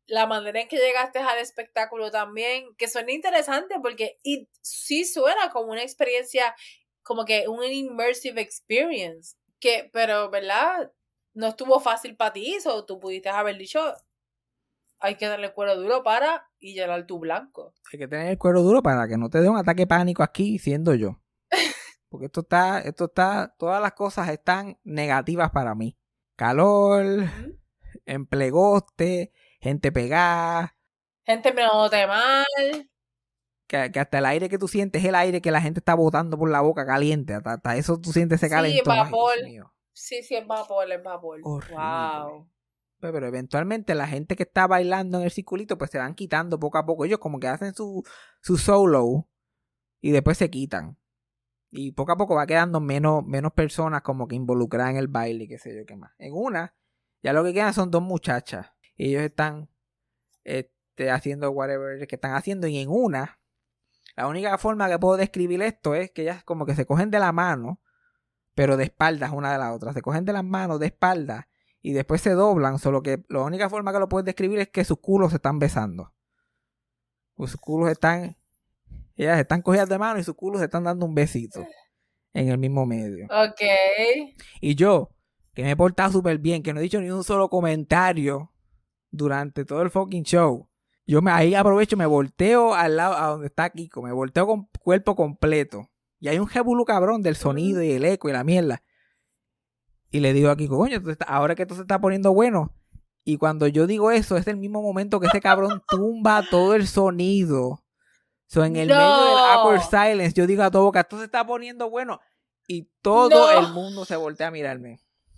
la manera en que llegaste al espectáculo también, que suena interesante porque sí suena como una experiencia, como que un immersive experience, pero, ¿verdad? No estuvo fácil para ti, o tú pudiste haber dicho, hay que darle cuero duro para y llenar tu blanco. Hay que tener el cuero duro para que no te dé un ataque de pánico aquí siendo yo. Porque esto está, todas las cosas están negativas para mí. Calor, emplegoste, gente pegada. Gente mirándote mal. Que hasta el aire que tú sientes es el aire que la gente está botando por la boca caliente. Hasta eso tú sientes ese calentón. Sí, vapor. Sí, es vapor. Horrible. Wow. Pero eventualmente la gente que está bailando en el circulito pues se van quitando poco a poco. Ellos como que hacen su solo y después se quitan. Y poco a poco va quedando menos personas como que involucradas en el baile y qué sé yo qué más. En una, ya lo que quedan son 2 muchachas. Y ellos están haciendo whatever que están haciendo. Y en una, la única forma que puedo describir esto es que ellas como que se cogen de la mano, pero de espaldas una de la otra. Se cogen de las manos de espaldas y después se doblan. Solo que la única forma que lo puedes describir es que sus culos se están besando. Sus culos están... Ellas están cogidas de mano y sus culos se están dando un besito en el mismo medio. Ok. Y yo, que me he portado súper bien, que no he dicho ni un solo comentario durante todo el fucking show. Ahí aprovecho, me volteo al lado a donde está Kiko, me volteo con cuerpo completo. Y hay un jebulu cabrón del sonido y el eco y la mierda. Y le digo a Kiko, coño, ahora que esto se está poniendo bueno. Y cuando yo digo eso, es el mismo momento que ese cabrón tumba todo el sonido. En el medio del awkward silence, yo digo a todo boca, esto se está poniendo bueno. Y todo el mundo se voltea a mirarme.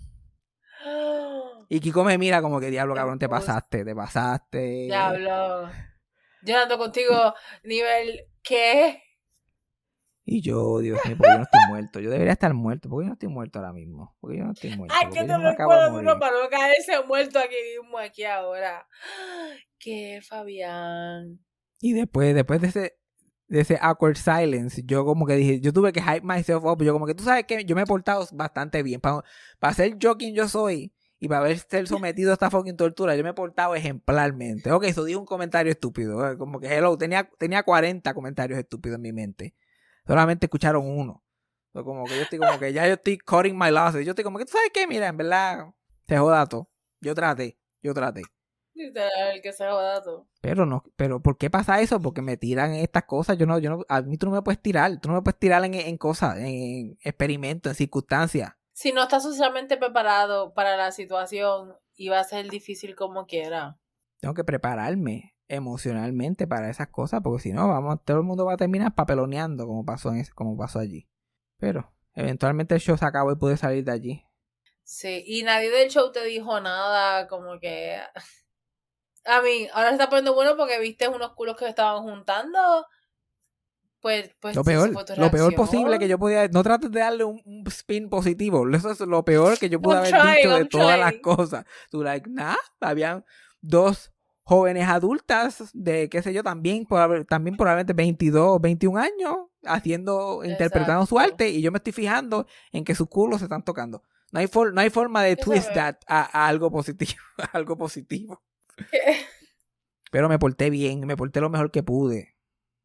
Y Kiko me mira como que, diablo, cabrón, te pasaste. Diablo. Yo ando contigo nivel, ¿qué? Y yo, Dios mío, ¿por qué yo no estoy muerto? Yo debería estar muerto. ¿Por qué yo no estoy muerto ahora mismo? ¿Por qué yo no estoy muerto? Ay, que te lo recuerdo uno para no caerse muerto aquí mismo, aquí ahora. ¿Qué, Fabián? Y después de ese awkward silence, yo como que dije, yo tuve que hype myself up. Yo como que, tú sabes que yo me he portado bastante bien. Para ser yo quien yo soy y para haber ser sometido a esta fucking tortura, yo me he portado ejemplarmente. Ok, eso dije un comentario estúpido. Como que, hello, tenía 40 comentarios estúpidos en mi mente. Solamente escucharon uno. Como que yo estoy cutting my losses. Yo estoy como que, ¿tú sabes qué? Mira, en verdad, se joda todo. Yo traté. Literal, que se joda todo. Pero ¿por qué pasa eso? Porque me tiran estas cosas. A mí tú no me puedes tirar. Tú no me puedes tirar en cosas, en experimentos, en circunstancias. Si no estás socialmente preparado para la situación, iba a ser difícil como quiera. Tengo que prepararme emocionalmente para esas cosas, porque si no, todo el mundo va a terminar papeloneando como pasó allí. Pero eventualmente el show se acabó y pude salir de allí. Sí, y nadie del show te dijo nada, como que... A mí, ahora se está poniendo bueno porque viste unos culos que se estaban juntando. Pues lo peor posible que yo podía... No trates de darle un spin positivo. Eso es lo peor que yo pude haber dicho de todas las cosas. Tú habían 2 jóvenes adultas de, qué sé yo, también probablemente 22 o 21 años interpretando su arte, y yo me estoy fijando en que sus culos se están tocando. No hay forma de twist that a algo positivo. A algo positivo. Pero me porté bien, me porté lo mejor que pude.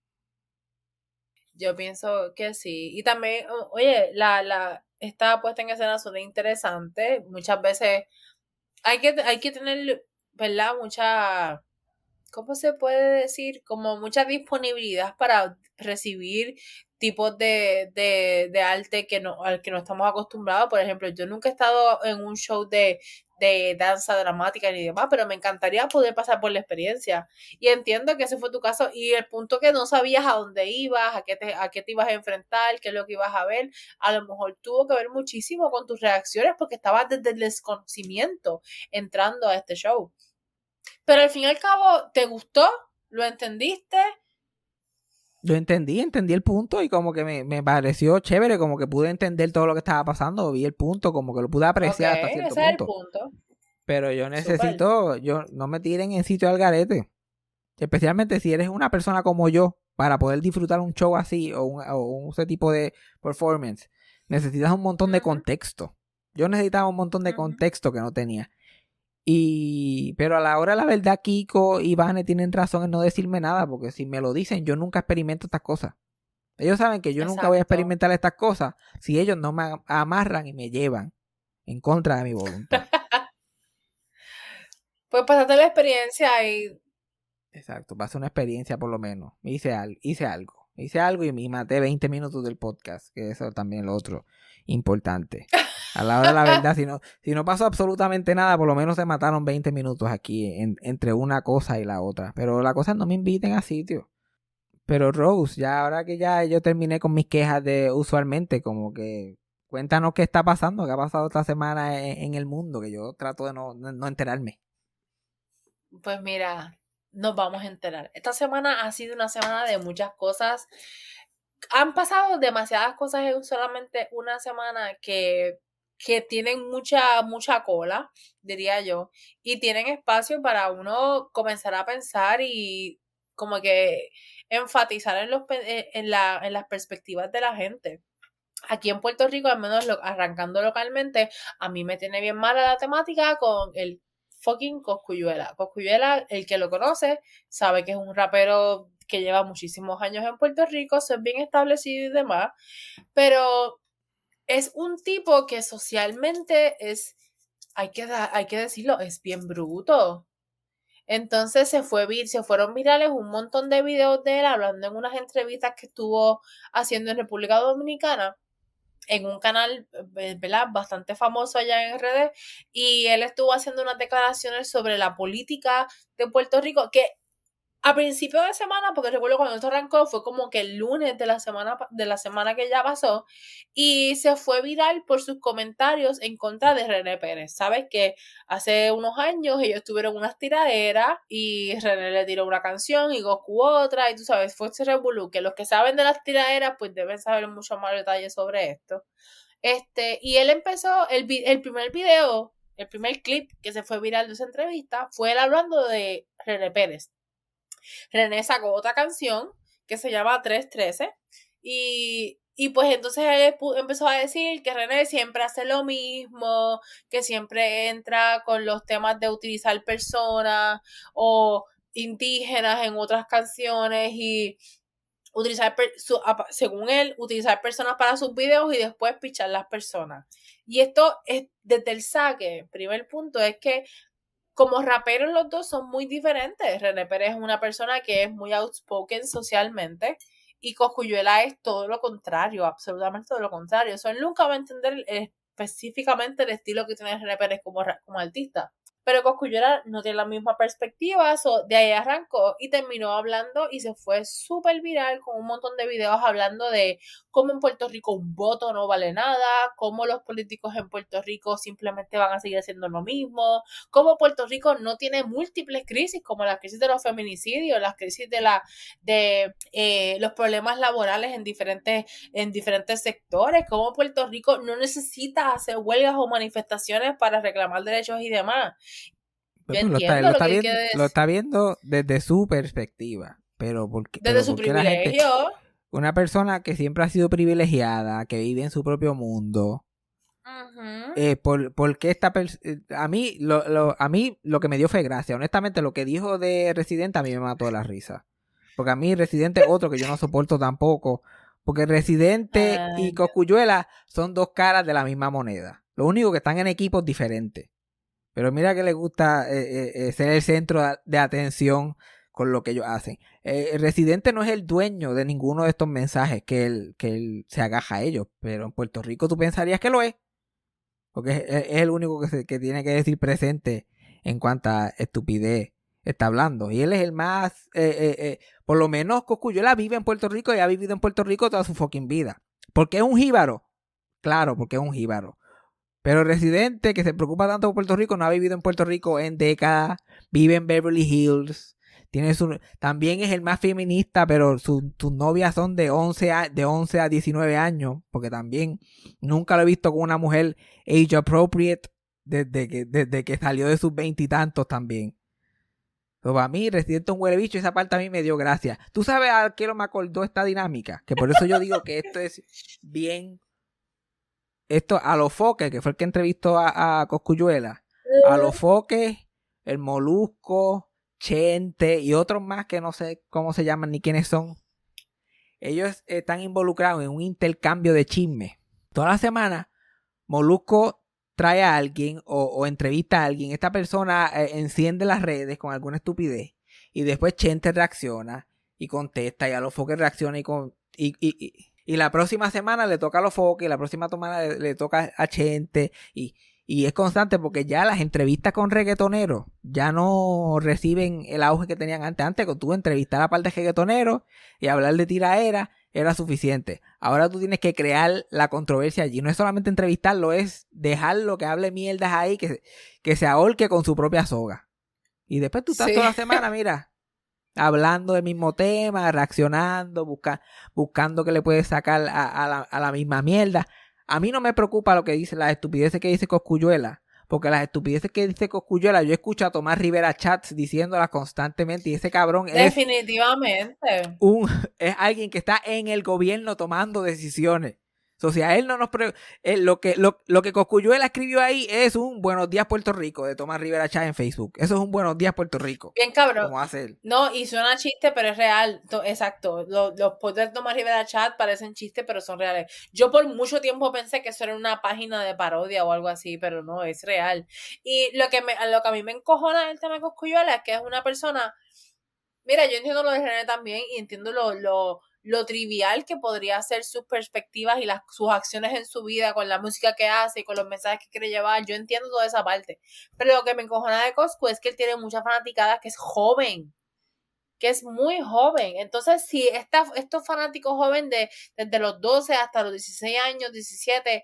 Yo pienso que sí. Y también, oye, esta puesta en escena suena interesante. Muchas veces hay que tener, ¿verdad? Mucha, ¿cómo se puede decir? Como mucha disponibilidad para recibir tipos de arte al que no estamos acostumbrados. Por ejemplo, yo nunca he estado en un show de danza dramática ni demás, pero me encantaría poder pasar por la experiencia. Y entiendo que ese fue tu caso, y el punto que no sabías a dónde ibas, a qué te ibas a enfrentar, qué es lo que ibas a ver, a lo mejor tuvo que ver muchísimo con tus reacciones, porque estabas desde el desconocimiento entrando a este show. Pero al fin y al cabo, ¿te gustó? ¿Lo entendiste? Lo entendí el punto, y como que me pareció chévere, como que pude entender todo lo que estaba pasando, vi el punto, como que lo pude apreciar hasta cierto ese punto. Es el punto. Pero yo necesito, no me tiren en sitio al garete. Especialmente si eres una persona como yo, para poder disfrutar un show así o ese tipo de performance, necesitas un montón de contexto. Yo necesitaba un montón de contexto que no tenía. Pero a la hora de la verdad, Kiko y Vane tienen razón en no decirme nada, porque si me lo dicen, yo nunca experimento estas cosas. Ellos saben que yo nunca voy a experimentar estas cosas si ellos no me amarran y me llevan en contra de mi voluntad. Pues pasaste la experiencia y... Exacto, pasé una experiencia por lo menos. Hice algo y maté 20 minutos del podcast, que eso también es lo otro importante. A la hora de la verdad, si no pasó absolutamente nada, por lo menos se mataron 20 minutos aquí entre una cosa y la otra. Pero las cosas no me inviten a sitios. Pero Rose, ya ahora que ya yo terminé con mis quejas de usualmente, como que cuéntanos qué está pasando, qué ha pasado esta semana en el mundo, que yo trato de no enterarme. Pues mira, nos vamos a enterar. Esta semana ha sido una semana de muchas cosas. Han pasado demasiadas cosas en solamente una semana que tienen mucha cola, diría yo, y tienen espacio para uno comenzar a pensar y como que enfatizar en las perspectivas de la gente. Aquí en Puerto Rico, al menos arrancando localmente, a mí me tiene bien mala la temática con el fucking Cosculluela. Cosculluela, el que lo conoce, sabe que es un rapero que lleva muchísimos años en Puerto Rico, es bien establecido y demás, pero es un tipo que socialmente hay que decirlo, es bien bruto. Entonces se fueron virales un montón de videos de él hablando en unas entrevistas que estuvo haciendo en República Dominicana, en un canal, ¿verdad?, bastante famoso allá en RD, y él estuvo haciendo unas declaraciones sobre la política de Puerto Rico, que a principio de semana, porque recuerdo cuando esto arrancó, fue como que el lunes de la semana que ya pasó, y se fue viral por sus comentarios en contra de René Pérez. Sabes que hace unos años ellos tuvieron unas tiraderas y René le tiró una canción y Goku otra, y tú sabes, fue ese revolú, que los que saben de las tiraderas pues deben saber mucho más detalles sobre esto. Y él empezó, el primer video, el primer clip que se fue viral de esa entrevista fue él hablando de René Pérez. René sacó otra canción que se llama 313 y pues entonces él empezó a decir que René siempre hace lo mismo, que siempre entra con los temas de utilizar personas o indígenas en otras canciones y utilizar, según él, utilizar personas para sus videos y después pichar las personas. Y esto es desde el saque. Primer punto es que como raperos los dos son muy diferentes. René Pérez es una persona que es muy outspoken socialmente y Cosculluela es todo lo contrario, absolutamente todo lo contrario. Eso él nunca va a entender específicamente el estilo que tiene René Pérez como artista. Pero Cosculluela no tiene la misma perspectiva, de ahí arrancó y terminó hablando y se fue súper viral con un montón de videos hablando de cómo en Puerto Rico un voto no vale nada, cómo los políticos en Puerto Rico simplemente van a seguir haciendo lo mismo, cómo Puerto Rico no tiene múltiples crisis como la crisis de los feminicidios, las crisis de los problemas laborales en diferentes sectores, cómo Puerto Rico no necesita hacer huelgas o manifestaciones para reclamar derechos y demás. Pues lo está viendo desde su perspectiva, pero desde su privilegio. Una persona que siempre ha sido privilegiada, que vive en su propio mundo. Uh-huh. Porque a mí lo que me dio fue gracia. Honestamente, lo que dijo de Residente a mí me mató de la risa. Porque a mí Residente es otro que yo no soporto tampoco. Porque Residente y Cosculluela son dos caras de la misma moneda. Lo único que están en equipos diferentes. Pero mira que le gusta ser el centro de atención con lo que ellos hacen. El Residente no es el dueño de ninguno de estos mensajes que él se agaja a ellos. Pero en Puerto Rico tú pensarías que lo es. Porque es el único que tiene que decir presente en cuanta estupidez está hablando. Y él es el más... por lo menos Cosculluela vive en Puerto Rico y ha vivido en Puerto Rico toda su fucking vida. ¿Por qué es un jíbaro? Claro, porque es un jíbaro. Pero Residente, que se preocupa tanto por Puerto Rico, no ha vivido en Puerto Rico en décadas, vive en Beverly Hills, también es el más feminista, pero sus novias son de 11 a 19 años, porque también nunca lo he visto con una mujer age appropriate desde que salió de sus 20 y tantos también. Pero para mí, Residente es un huele bicho, esa parte a mí me dio gracia. ¿Tú sabes a qué me acordó esta dinámica? Que por eso yo digo que esto es bien... Esto a lo Foque, que fue el que entrevistó a Cosculluela. Alofoque, el Molusco, Chente y otros más que no sé cómo se llaman ni quiénes son. Ellos están involucrados en un intercambio de chismes. Toda la semana, Molusco trae a alguien o entrevista a alguien. Esta persona enciende las redes con alguna estupidez y después Chente reacciona y contesta y Alofoque reacciona y la próxima semana le toca a Alofoque y la próxima semana le toca a Chente y es constante porque ya las entrevistas con reggaetoneros ya no reciben el auge que tenían antes. Antes, cuando tú entrevistar a par de reggaetoneros y hablar de tiraera era suficiente. Ahora tú tienes que crear la controversia allí. No es solamente entrevistarlo, es dejarlo que hable mierdas ahí, que se ahorque con su propia soga. Y después tú estás toda la semana, mira, hablando del mismo tema, reaccionando, buscando que le puedes sacar a la misma mierda. A mí no me preocupa lo que dice, las estupideces que dice Cosculluela, porque las estupideces que dice Cosculluela, yo escucho a Tomás Rivera Chats diciéndolas constantemente y ese cabrón definitivamente es alguien que está en el gobierno tomando decisiones. O sea, él no nos lo que Cosculluela escribió ahí es un Buenos Días Puerto Rico de Tomás Rivera Chats en Facebook. Eso es un Buenos Días Puerto Rico. Bien cabrón. ¿Cómo hace él? No, y suena chiste, pero es real. Exacto. Los posts de Tomás Rivera Chat parecen chistes, pero son reales. Yo por mucho tiempo pensé que eso era una página de parodia o algo así, pero no, es real. Y lo que a mí me encojona del tema de Cosculluela es que es una persona... Mira, yo entiendo lo de René también y entiendo lo trivial que podría ser sus perspectivas y sus acciones en su vida con la música que hace y con los mensajes que quiere llevar. Yo entiendo toda esa parte. Pero lo que me encojona de Coscu es que él tiene muchas fanaticadas que es joven. Que es muy joven. Entonces, si estos fanáticos jóvenes desde los 12 hasta los 16 años, 17,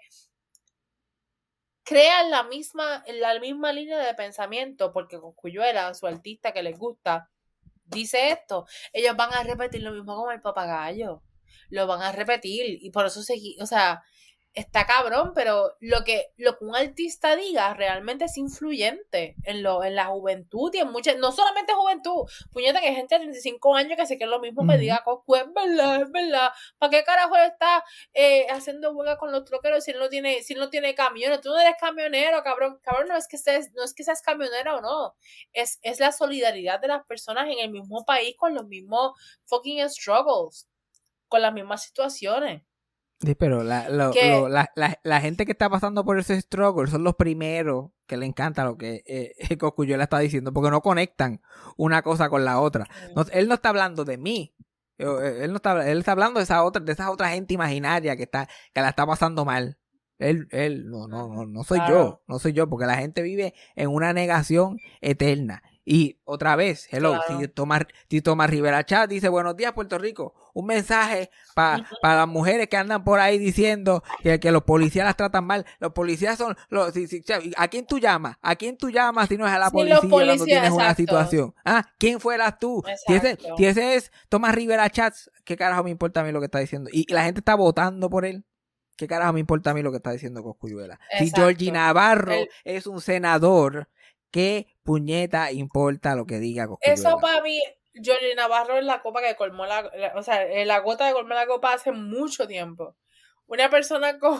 crean la misma línea de pensamiento, porque Cosculluela, su artista que les gusta, dice esto, ellos van a repetir lo mismo como el papagayo. Lo van a repetir. Y por eso está cabrón, pero lo que un artista diga realmente es influyente en la juventud y en muchas, no solamente juventud, puñeta, que hay gente de 35 años que se quiere lo mismo que diga Coscu, es verdad, ¿para qué carajo está haciendo huelga con los troqueros si él no tiene camiones? Tú no eres camionero, cabrón, no es que seas camionero o no, es la solidaridad de las personas en el mismo país con los mismos fucking struggles, con las mismas situaciones. Sí, pero la gente que está pasando por ese struggle son los primeros que le encanta lo que Cosculluela está diciendo, porque no conectan una cosa con la otra. No, él no está hablando de mí. Él está hablando de esas otra gente imaginaria que la está pasando mal. Él no soy yo, no soy yo, porque la gente vive en una negación eterna. Y otra vez, hello, claro. Si Tomás Rivera Chat dice Buenos días Puerto Rico, un mensaje para las mujeres que andan por ahí diciendo que los policías las tratan mal. Los policías son ¿a quién tú llamas? ¿A quién tú llamas si no es a la policía cuando tienes una situación? ¿Quién fueras tú? Si ese es Tomás Rivera Chat, ¿qué carajo me importa a mí lo que está diciendo? Y la gente está votando por él. ¿Qué carajo me importa a mí lo que está diciendo Cosculluela? Si Georgie Navarro es un senador, ¿qué puñeta importa lo que diga Cosculluela? Eso para mí, Georgie Navarro es la copa que colmó la gota de colmar la copa hace mucho tiempo. Una persona con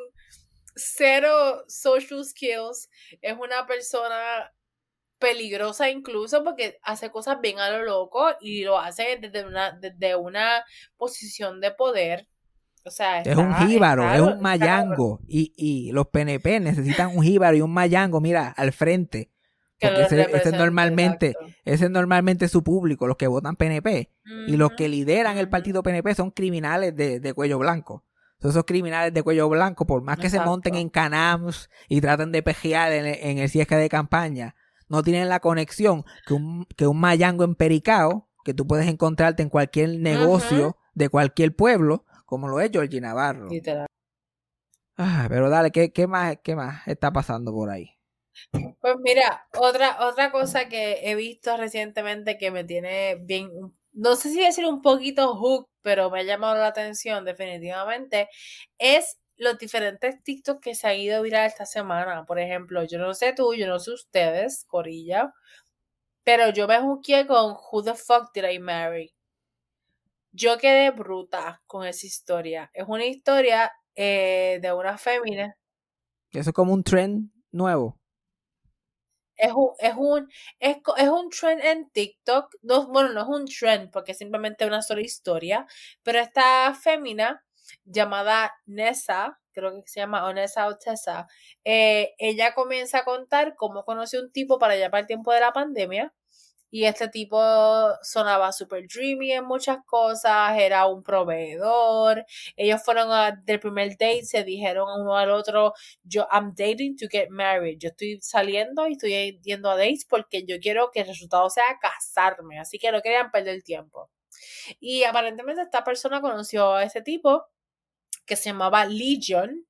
cero social skills es una persona peligrosa incluso porque hace cosas bien a lo loco y lo hace desde una posición de poder. O sea, es un jíbaro, es un mayango y los PNP necesitan un jíbaro y un mayango, mira, al frente. Porque ese es normalmente su público, los que votan PNP. Y los que lideran el partido PNP son criminales de cuello blanco. Esos criminales de cuello blanco, por más que se monten en canams y traten de pejear en el cierre de campaña, no tienen la conexión que un mayango empericao, que tú puedes encontrarte en cualquier negocio de cualquier pueblo, como lo es Georgie Navarro. Literal. Pero dale, ¿qué más está pasando por ahí? Pues mira, otra cosa que he visto recientemente que me tiene bien, no sé si decir un poquito hook, pero me ha llamado la atención definitivamente, es los diferentes TikToks que se han ido viral esta semana. Por ejemplo, yo no sé tú, yo no sé ustedes, Corilla, pero yo me hookeé con Who the Fuck Did I Marry? Yo quedé bruta con esa historia. Es una historia de una fémina. Eso es como un trend nuevo. Es un trend en TikTok. No, bueno, no es un trend porque es simplemente una sola historia. Pero esta fémina llamada Nessa, creo que se llama Onessa o Tessa, ella comienza a contar cómo conoció un tipo para allá para el tiempo de la pandemia. Y este tipo sonaba super dreamy en muchas cosas, era un proveedor. Ellos fueron del primer date, se dijeron uno al otro, I'm dating to get married. Yo estoy saliendo y estoy yendo a dates porque yo quiero que el resultado sea casarme. Así que no querían perder el tiempo. Y aparentemente esta persona conoció a ese tipo que se llamaba Legion.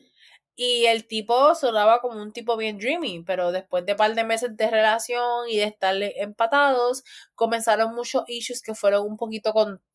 Y el tipo sonaba como un tipo bien dreamy, pero después de un par de meses de relación y de estar empatados, comenzaron muchos issues que fueron un poquito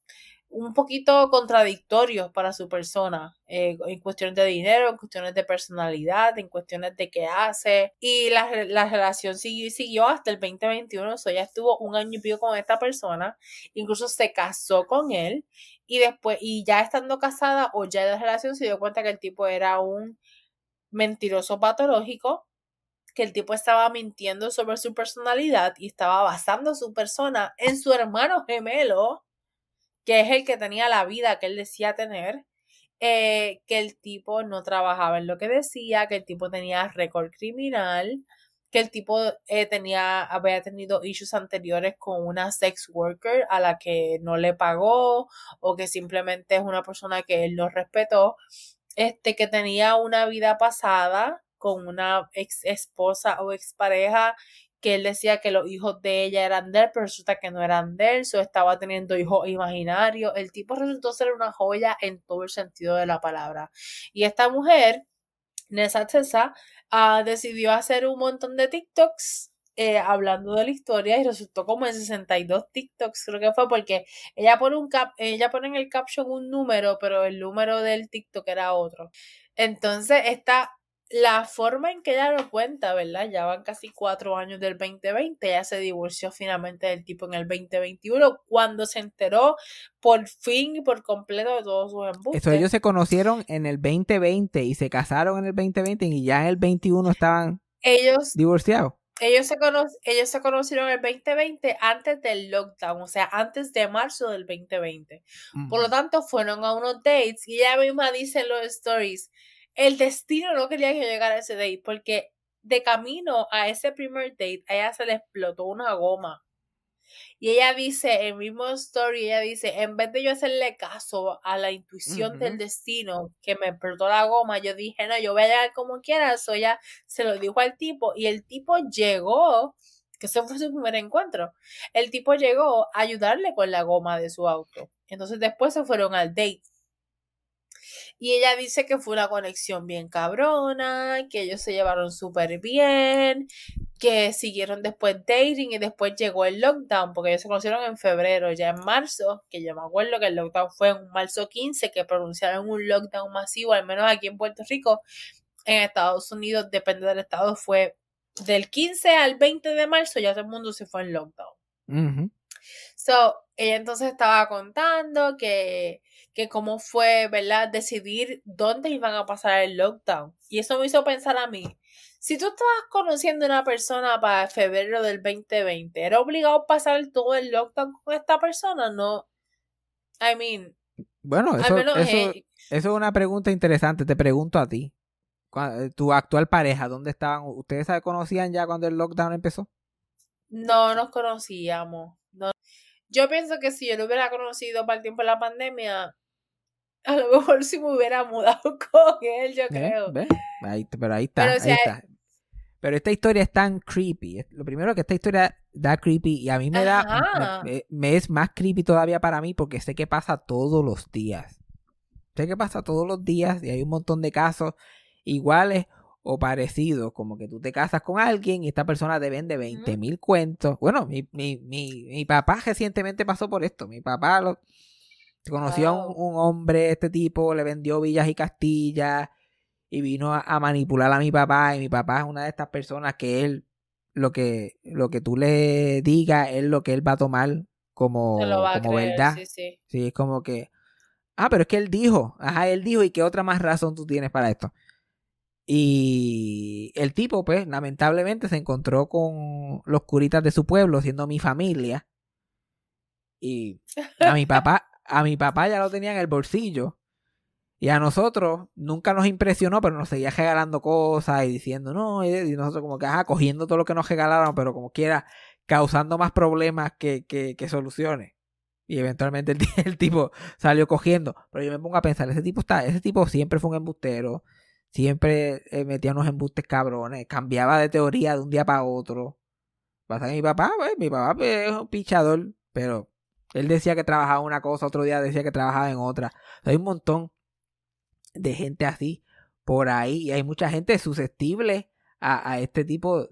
contradictorios para su persona, en cuestiones de dinero, en cuestiones de personalidad, en cuestiones de qué hace. Y la relación siguió hasta el 2021, o sea, ella estuvo 1 año y pico con esta persona, incluso se casó con él, y después, y ya estando casada o ya en la relación, se dio cuenta que el tipo era un mentiroso patológico, que el tipo estaba mintiendo sobre su personalidad y estaba basando su persona en su hermano gemelo, que es el que tenía la vida que él decía tener, que el tipo no trabajaba en lo que decía, que el tipo tenía récord criminal, que el tipo había tenido issues anteriores con una sex worker a la que no le pagó, o que simplemente es una persona que él no respetó, que tenía una vida pasada con una ex esposa o expareja que él decía que los hijos de ella eran de él, pero resulta que no eran de él, estaba teniendo hijos imaginarios. El tipo resultó ser una joya en todo el sentido de la palabra. Y esta mujer, Nessa Tessa, decidió hacer un montón de TikToks hablando de la historia y resultó como en 62 TikToks, creo que fue, porque ella pone en el caption un número, pero el número del TikTok era otro. Entonces la forma en que ella lo cuenta, ¿verdad? Ya van casi 4 años del 2020, ella se divorció finalmente del tipo en el 2021, cuando se enteró por fin y por completo de todos sus embustes. Eso, ellos se conocieron en el 2020 y se casaron en el 2020 y ya en el 21 estaban divorciados. Ellos se conocieron en el 2020 antes del lockdown, o sea, antes de marzo del 2020. Por lo tanto, fueron a unos dates y ella misma dice en los stories, el destino no quería que yo llegara a ese date, porque de camino a ese primer date, a ella se le explotó una goma. Y ella dice, en el mismo story, ella dice, en vez de yo hacerle caso a la intuición del destino que me explotó la goma, yo dije, no, yo voy a llegar como quiera. Eso ella se lo dijo al tipo y el tipo llegó, que ese fue su primer encuentro, el tipo llegó a ayudarle con la goma de su auto. Entonces después se fueron al date. Y ella dice que fue una conexión bien cabrona, que ellos se llevaron súper bien, que siguieron después dating y después llegó el lockdown, porque ellos se conocieron en febrero, ya en marzo, que yo me acuerdo que el lockdown fue en marzo 15, que pronunciaron un lockdown masivo, al menos aquí en Puerto Rico. En Estados Unidos, depende del estado, fue del 15 al 20 de marzo, ya todo el mundo se fue en lockdown. So, ella entonces estaba contando que cómo fue, ¿verdad?, decidir dónde iban a pasar el lockdown. Y eso me hizo pensar a mí, si tú estabas conociendo a una persona para febrero del 2020, ¿era obligado a pasar todo el lockdown con esta persona? No. I mean... Bueno, eso es una pregunta interesante. Te pregunto a ti. ¿Tu actual pareja, dónde estaban? ¿Ustedes se conocían ya cuando el lockdown empezó? No nos conocíamos. No. Yo pienso que si yo lo hubiera conocido para el tiempo de la pandemia, a lo mejor si me hubiera mudado con él, yo creo. Pero ahí está. Pero esta historia es tan creepy. Lo primero que esta historia da creepy y a mí me es más creepy todavía para mí porque sé que pasa todos los días. Sé que pasa todos los días y hay un montón de casos iguales o parecidos, como que tú te casas con alguien y esta persona te vende 20,000 cuentos. Bueno, mi papá recientemente pasó por esto. Mi papá conoció a un hombre, este tipo, le vendió villas y castillas y vino a manipular a mi papá. Y mi papá es una de estas personas que él, lo que tú le digas, es lo que él va a tomar como verdad. Sí, es como que, pero es que él dijo, ¿y qué otra más razón tú tienes para esto? Y el tipo, pues, lamentablemente se encontró con los curitas de su pueblo, siendo mi familia. Y a mi papá ya lo tenía en el bolsillo. Y a nosotros nunca nos impresionó, pero nos seguía regalando cosas y diciendo no. Y nosotros como que, cogiendo todo lo que nos regalaron, pero como quiera, causando más problemas que soluciones. Y eventualmente el tipo salió cogiendo. Pero yo me pongo a pensar, ese tipo siempre fue un embustero. Siempre metía unos embustes cabrones. Cambiaba de teoría de un día para otro. Pasa que mi papá pues, es un pichador. Pero él decía que trabajaba una cosa, otro día decía que trabajaba en otra. O sea, hay un montón de gente así por ahí. Y hay mucha gente susceptible a este tipo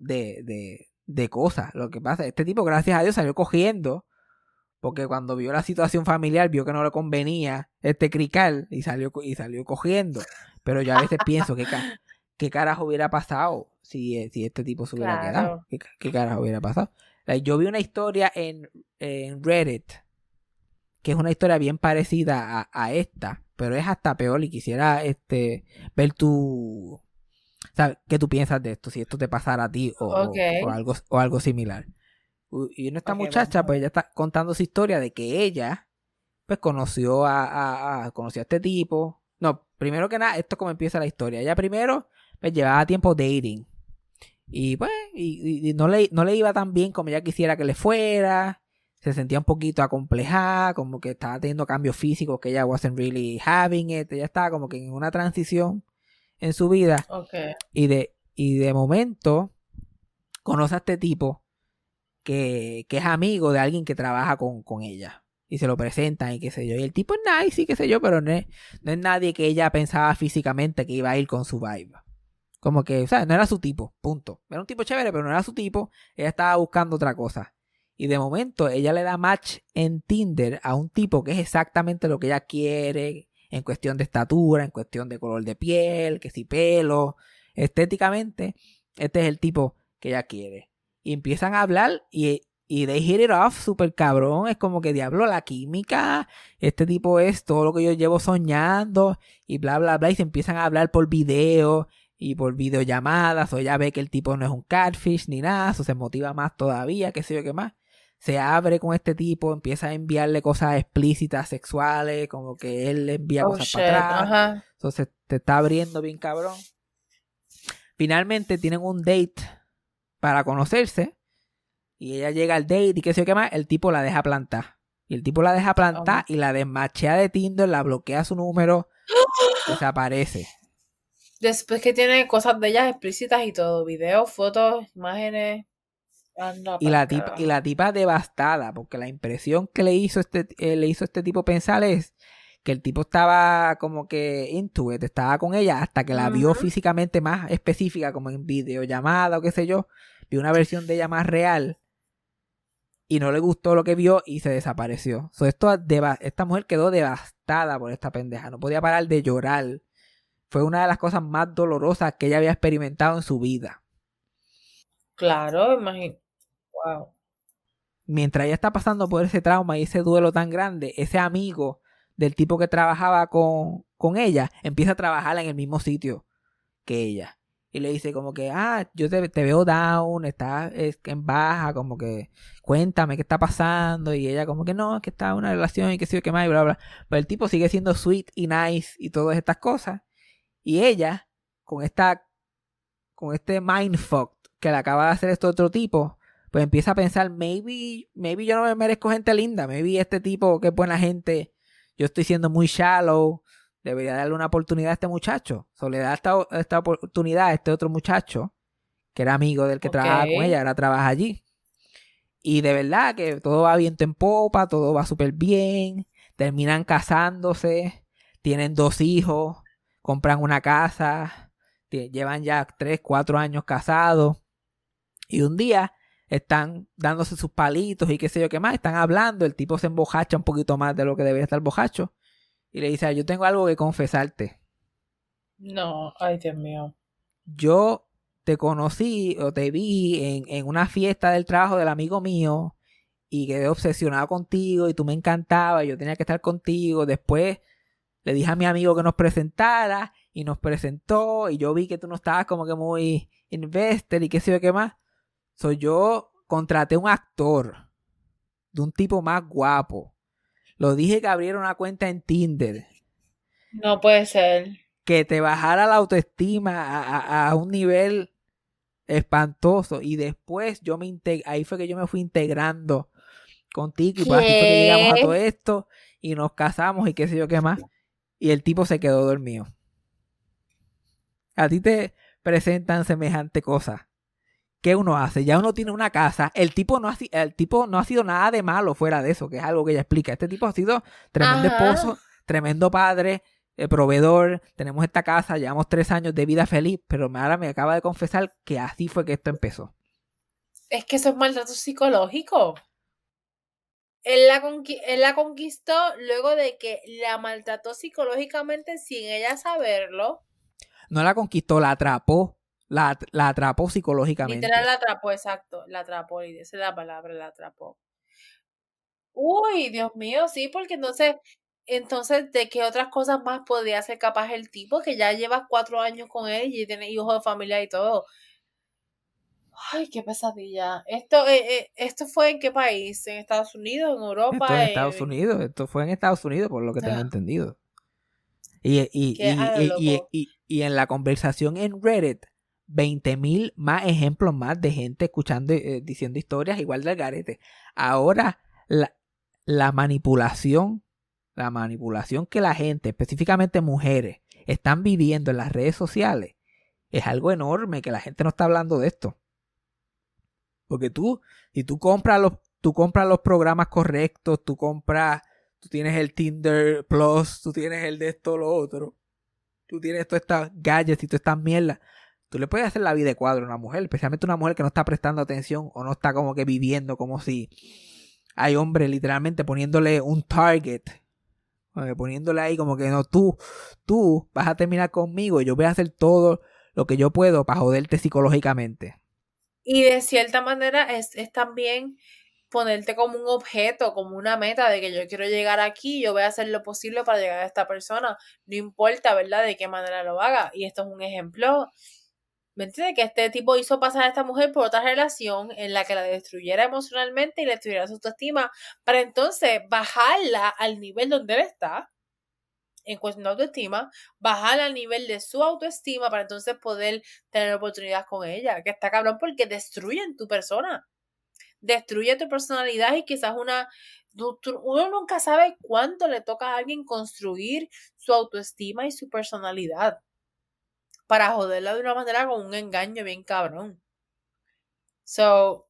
de cosas. Lo que pasa, este tipo, gracias a Dios, salió cogiendo. Porque cuando vio la situación familiar, vio que no le convenía crical y salió cogiendo. Pero yo a veces pienso, ¿qué carajo hubiera pasado si este tipo se hubiera quedado? ¿Qué carajo hubiera pasado? Yo vi una historia en Reddit, que es una historia bien parecida a esta, pero es hasta peor y quisiera ver ¿sabes? ¿Qué tú piensas de esto? Si esto te pasara a ti o algo similar. Y esta muchacha, pues ella está contando su historia de que ella, pues conoció conoció a este tipo. No, primero que nada, esto es como empieza la historia. Ella primero, pues llevaba tiempo dating. Y pues, y no le iba tan bien como ella quisiera que le fuera. Se sentía un poquito acomplejada, como que estaba teniendo cambios físicos que ella wasn't really having it. Ella estaba como que en una transición en su vida. Okay. Y de momento, conoce a este tipo que es amigo de alguien que trabaja con ella. Y se lo presentan y qué sé yo. Y el tipo es nice y qué sé yo, pero no es nadie que ella pensaba físicamente que iba a ir con su vibe. Como que, o sea, no era su tipo, punto. Era un tipo chévere, pero no era su tipo. Ella estaba buscando otra cosa. Y de momento ella le da match en Tinder a un tipo que es exactamente lo que ella quiere en cuestión de estatura, en cuestión de color de piel, que si pelo. Estéticamente, este es el tipo que ella quiere. Y empiezan a hablar y they hit it off súper cabrón. Es como que diablo, la química. Este tipo es todo lo que yo llevo soñando. Y bla, bla, bla. Y se empiezan a hablar por video y por videollamadas. O ella ve que el tipo no es un catfish ni nada. O se motiva más todavía, qué sé yo qué más. Se abre con este tipo. Empieza a enviarle cosas explícitas, sexuales. Como que él le envía cosas para atrás. Ajá. Entonces te está abriendo bien cabrón. Finalmente tienen un date para conocerse. Y ella llega al date y qué sé yo qué más. El tipo la deja plantar. Y el tipo la deja plantar y la desmachea de Tinder, la bloquea su número. Desaparece. Después que tiene cosas de ellas explícitas y todo. Videos, fotos, imágenes. Y la tipa devastada. Porque la impresión que le hizo este tipo pensar es que el tipo estaba como que into it, estaba con ella hasta que la vio físicamente más específica, como en videollamada o qué sé yo. Vio una versión de ella más real y no le gustó lo que vio y se desapareció. Esta mujer quedó devastada por esta pendeja, no podía parar de llorar. Fue una de las cosas más dolorosas que ella había experimentado en su vida. Claro, imagino. Wow. Mientras ella está pasando por ese trauma y ese duelo tan grande, ese amigo del tipo que trabajaba con ella empieza a trabajar en el mismo sitio que ella. Y le dice como que, yo te veo down, estás en baja, como que cuéntame qué está pasando. Y ella como que no, es que está en una relación y que sí o qué más y bla, bla. Pero el tipo sigue siendo sweet y nice y todas estas cosas. Y ella, con este mindfuck que le acaba de hacer este otro tipo, pues empieza a pensar, maybe yo no me merezco gente linda. Maybe este tipo que es buena gente, yo estoy siendo muy shallow. Debería darle una oportunidad a este muchacho. Le da esta oportunidad a este otro muchacho, que era amigo del que trabajaba con ella, ahora trabaja allí. Y de verdad que todo va viento en popa, todo va súper bien. Terminan casándose, tienen 2 hijos, compran una casa, llevan ya 3, 4 años casados. Y un día están dándose sus palitos y qué sé yo qué más, están hablando, el tipo se embojacha un poquito más de lo que debería estar bojacho. Y le dice, yo tengo algo que confesarte. No, ay Dios mío. Yo te conocí o te vi en una fiesta del trabajo del amigo mío y quedé obsesionado contigo y tú me encantabas, yo tenía que estar contigo. Después le dije a mi amigo que nos presentara y nos presentó y yo vi que tú no estabas como que muy invested y qué sé yo qué más. So, yo contraté un actor de un tipo más guapo. Lo dije que abriera una cuenta en Tinder. No puede ser. Que te bajara la autoestima a un nivel espantoso. Y después ahí fue que yo me fui integrando contigo. Y pues así fue que llegamos a todo esto. Y nos casamos y qué sé yo qué más. Y el tipo se quedó dormido. A ti te presentan semejante cosa. ¿Qué uno hace? Ya uno tiene una casa. El tipo no ha sido nada de malo fuera de eso, que es algo que ella explica. Este tipo ha sido tremendo esposo, tremendo padre, proveedor. Tenemos esta casa, llevamos 3 años de vida feliz, pero ahora me acaba de confesar que así fue que esto empezó. Es que eso es maltrato psicológico. Él la conquistó luego de que la maltrató psicológicamente sin ella saberlo. No la conquistó, la atrapó. La atrapó psicológicamente. Literal la atrapó, exacto. La atrapó, y esa es la palabra, la atrapó. Uy, Dios mío, sí, porque entonces, ¿de qué otras cosas más podría ser capaz el tipo que ya lleva 4 años con él y tiene hijos de familia y todo? Ay, qué pesadilla. ¿Esto fue en qué país? ¿En Estados Unidos? ¿En Europa? Esto en Estados Unidos. Esto fue en Estados Unidos, por lo que tengo entendido. Y en la conversación en Reddit, 20,000 más ejemplos más de gente escuchando, diciendo historias igual del garete. Ahora, la manipulación que la gente, específicamente mujeres, están viviendo en las redes sociales, es algo enorme que la gente no está hablando de esto. Porque si tú compras los programas correctos, tú tienes el Tinder Plus, tú tienes el de esto, lo otro, tú tienes todas estas gadgets y todas estas mierdas, tú le puedes hacer la vida de cuadro a una mujer, especialmente una mujer que no está prestando atención o no está como que viviendo como si hay hombres literalmente poniéndole un target, poniéndole ahí como que no, tú vas a terminar conmigo y yo voy a hacer todo lo que yo puedo para joderte psicológicamente. Y de cierta manera es también ponerte como un objeto, como una meta de que yo quiero llegar aquí, yo voy a hacer lo posible para llegar a esta persona, no importa, ¿verdad?, de qué manera lo haga. Y esto es un ejemplo, ¿me entiendes? Que este tipo hizo pasar a esta mujer por otra relación en la que la destruyera emocionalmente y le destruyera su autoestima, para entonces bajarla al nivel donde él está, en cuestión de autoestima, bajarla al nivel de su autoestima para entonces poder tener oportunidades con ella, que está cabrón porque destruyen tu persona. Destruye tu personalidad y quizás uno nunca sabe cuánto le toca a alguien construir su autoestima y su personalidad para joderla de una manera con un engaño bien cabrón. So,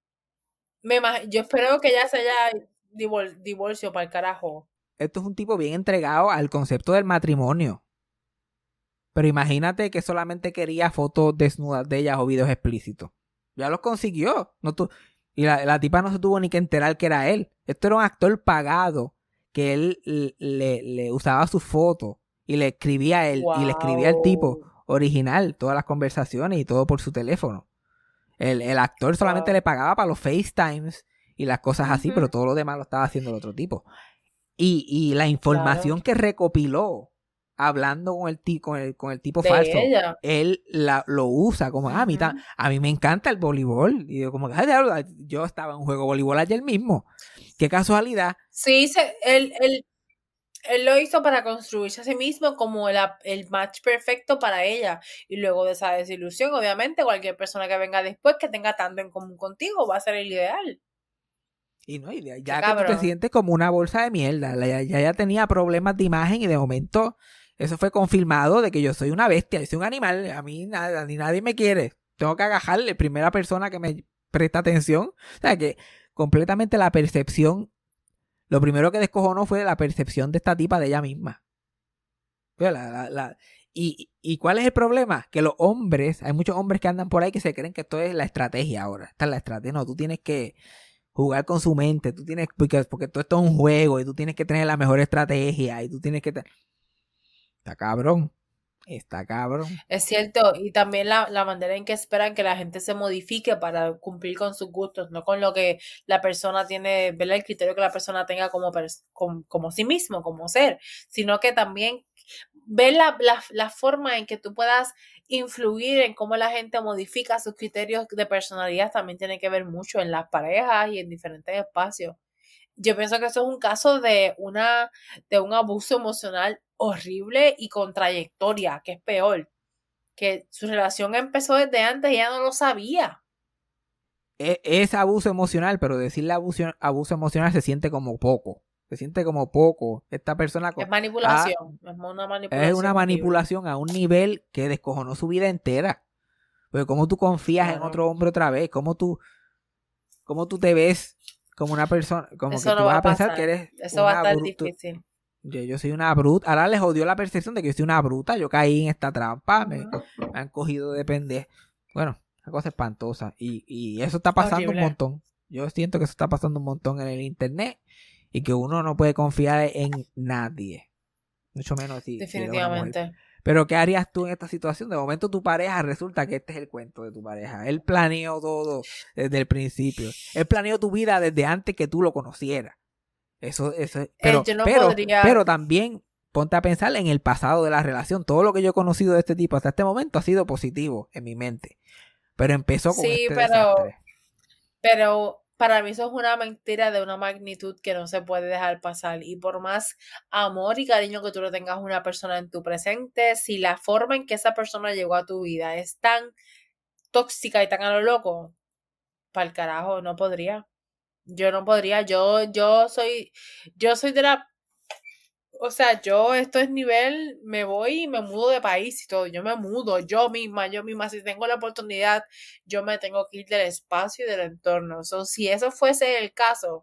yo espero que ella se haya divorcio para el carajo. Esto es un tipo bien entregado al concepto del matrimonio. Pero imagínate que solamente quería fotos desnudas de ellas o videos explícitos. Ya los consiguió. Y la tipa no se tuvo ni que enterar que era él. Esto era un actor pagado que él le usaba sus fotos y le escribía a él. Wow. Y le escribía al tipo original todas las conversaciones y todo por su teléfono. El actor solamente le pagaba para los FaceTimes y las cosas así, pero todo lo demás lo estaba haciendo el otro tipo. Y la información que recopiló hablando con el tipo falso, ella, él lo usa como, a mí me encanta el voleibol. Y yo como, yo estaba en un juego de voleibol ayer mismo. Qué casualidad. Sí, él lo hizo para construirse a sí mismo como el match perfecto para ella. Y luego de esa desilusión, obviamente, cualquier persona que venga después que tenga tanto en común contigo va a ser el ideal. Y no, ya que tú te sientes como una bolsa de mierda. Ya tenía problemas de imagen y de momento eso fue confirmado de que yo soy una bestia, yo soy un animal, a mí ni nadie me quiere. Tengo que agajarle, primera persona que me presta atención. O sea que completamente la percepción, lo primero que descojonó fue la percepción de esta tipa de ella misma. ¿Y cuál es el problema? Que los hombres, hay muchos hombres que andan por ahí que se creen que esto es la estrategia ahora. Esta es la estrategia. No, tú tienes que jugar con su mente, tú tienes, porque todo esto es un juego y tú tienes que tener la mejor estrategia y tú tienes que está cabrón. Está cabrón. Es cierto, y también la manera en que esperan que la gente se modifique para cumplir con sus gustos, no con lo que la persona tiene, ver el criterio que la persona tenga como sí mismo, como ser, sino que también ver la forma en que tú puedas influir en cómo la gente modifica sus criterios de personalidad también tiene que ver mucho en las parejas y en diferentes espacios. Yo pienso que eso es un caso de un abuso emocional horrible y con trayectoria, que es peor. Que su relación empezó desde antes y ella no lo sabía. Es abuso emocional, pero decirle abuso emocional se siente como poco. Se siente como poco. Esta persona... Es manipulación. Es una manipulación. Es una manipulación a un nivel que descojonó su vida entera. Porque cómo tú confías en otro hombre otra vez. Cómo tú te ves como una persona... Como eso que no tú vas a pensar que eres... Eso va a estar difícil. Yo soy una bruta. Ahora les jodió la percepción de que yo soy una bruta. Yo caí en esta trampa. Me han cogido de pendejo. Bueno, una cosa espantosa. Y eso está pasando horrible. Un montón. Yo siento que eso está pasando un montón en el internet. Y que uno no puede confiar en nadie. Mucho menos si definitivamente. Pero ¿qué harías tú en esta situación? De momento tu pareja resulta que este es el cuento de tu pareja. Él planeó todo desde el principio. Él planeó tu vida desde antes que tú lo conocieras. Eso, pero también ponte a pensar en el pasado de la relación. Todo lo que yo he conocido de este tipo hasta este momento ha sido positivo en mi mente. Pero empezó con desastre. Pero para mí eso es una mentira de una magnitud que no se puede dejar pasar. Y por más amor y cariño que tú le tengas a una persona en tu presente, si la forma en que esa persona llegó a tu vida es tan tóxica y tan a lo loco, para el carajo, no podría. Yo no podría. Yo soy de la... O sea, esto es nivel, me voy y me mudo de país y todo. Yo me mudo, yo misma. Si tengo la oportunidad, yo me tengo que ir del espacio y del entorno. Si eso fuese el caso,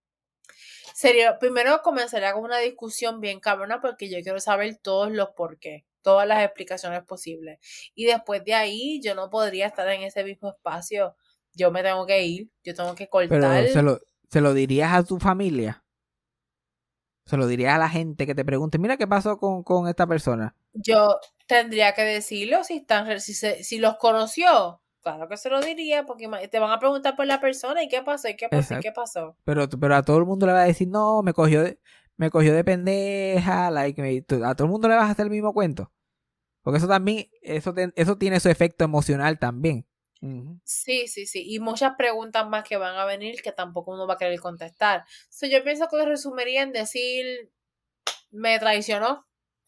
primero comenzaría con una discusión bien cabrona porque yo quiero saber todos los por qué, todas las explicaciones posibles. Y después de ahí, yo no podría estar en ese mismo espacio. Yo me tengo que ir, yo tengo que cortar. Pero ¿se lo dirías a tu familia? ¿Se lo dirías a la gente que te pregunte, mira qué pasó con esta persona? Yo tendría que decirlo si los conoció. Claro que se lo diría, porque te van a preguntar por la persona y qué pasó, y qué pasó, Exacto. y qué pasó. Pero a todo el mundo le va a decir, no, me cogió de pendeja, a todo el mundo le vas a hacer el mismo cuento. Porque eso también, eso tiene su efecto emocional también. Uh-huh. Sí. Y muchas preguntas más que van a venir que tampoco uno va a querer contestar. Yo pienso que resumiría en decir, me traicionó.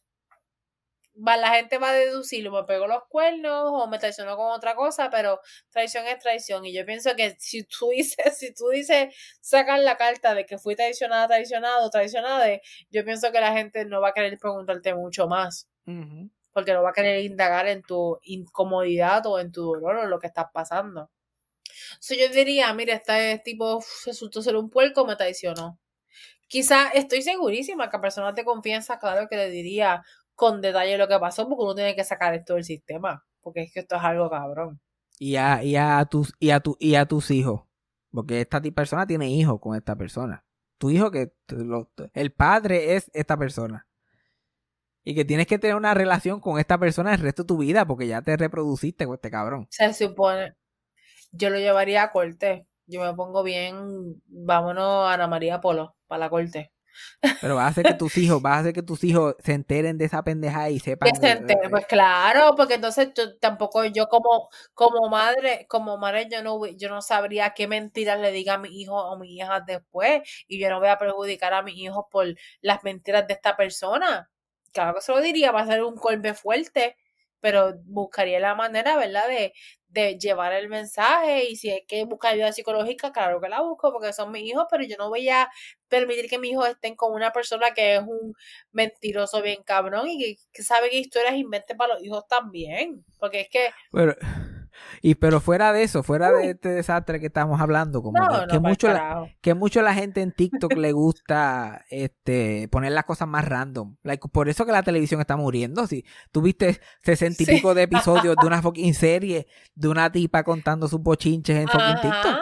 La gente va a deducir, me pegó los cuernos o me traicionó con otra cosa, pero traición es traición. Y yo pienso que si tú dices, sacan la carta de que fui traicionada, yo pienso que la gente no va a querer preguntarte mucho más. Uh-huh. Porque no va a querer indagar en tu incomodidad o en tu dolor o lo que estás pasando. Yo diría, mira, este tipo resultó ser un puerco, me traicionó. Quizá estoy segurísima que a personas de confianza, claro que le diría con detalle lo que pasó, porque uno tiene que sacar esto del sistema, porque es que esto es algo cabrón. Y a tus hijos, porque esta persona tiene hijos con esta persona. Tu hijo el padre es esta persona. Y que tienes que tener una relación con esta persona el resto de tu vida, porque ya te reproduciste con este cabrón. Se supone, yo lo llevaría a corte. Yo me pongo bien, vámonos a Ana María Polo, para la corte. Pero vas a hacer que tus hijos se enteren de esa pendeja y sepan. Pues claro, porque entonces yo como madre, yo no sabría qué mentiras le diga a mi hijo o mi hija después, y yo no voy a perjudicar a mis hijos por las mentiras de esta persona. Claro que se lo diría, va a ser un golpe fuerte, pero buscaría la manera, ¿verdad?, de llevar el mensaje, y si hay que buscar ayuda psicológica, claro que la busco, porque son mis hijos, pero yo no voy a permitir que mis hijos estén con una persona que es un mentiroso bien cabrón y que sabe que historias inventen para los hijos también, porque es que... Pero fuera de eso, fuera de este desastre que estamos hablando, como que mucho la gente en TikTok le gusta poner las cosas más random. Por eso que la televisión está muriendo. Si tú viste 60 y pico de episodios de una fucking serie de una tipa contando sus bochinches en fucking TikTok.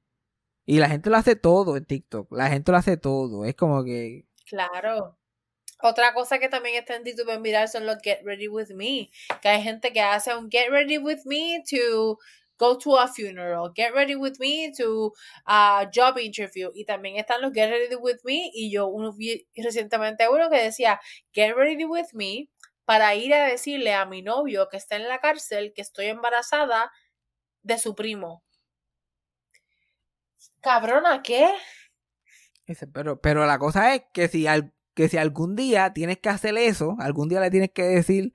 Y la gente lo hace todo en TikTok. La gente lo hace todo. Es como que... Claro. Otra cosa que también está en YouTube en viral son los Get Ready With Me, que hay gente que hace un Get Ready With Me to go to a funeral, Get Ready With Me to a job interview, y también están los Get Ready With Me, y yo vi recientemente uno que decía Get Ready With Me para ir a decirle a mi novio que está en la cárcel que estoy embarazada de su primo. Cabrona, ¿qué? Pero la cosa es que si algún día tienes que hacer eso, algún día le tienes que decir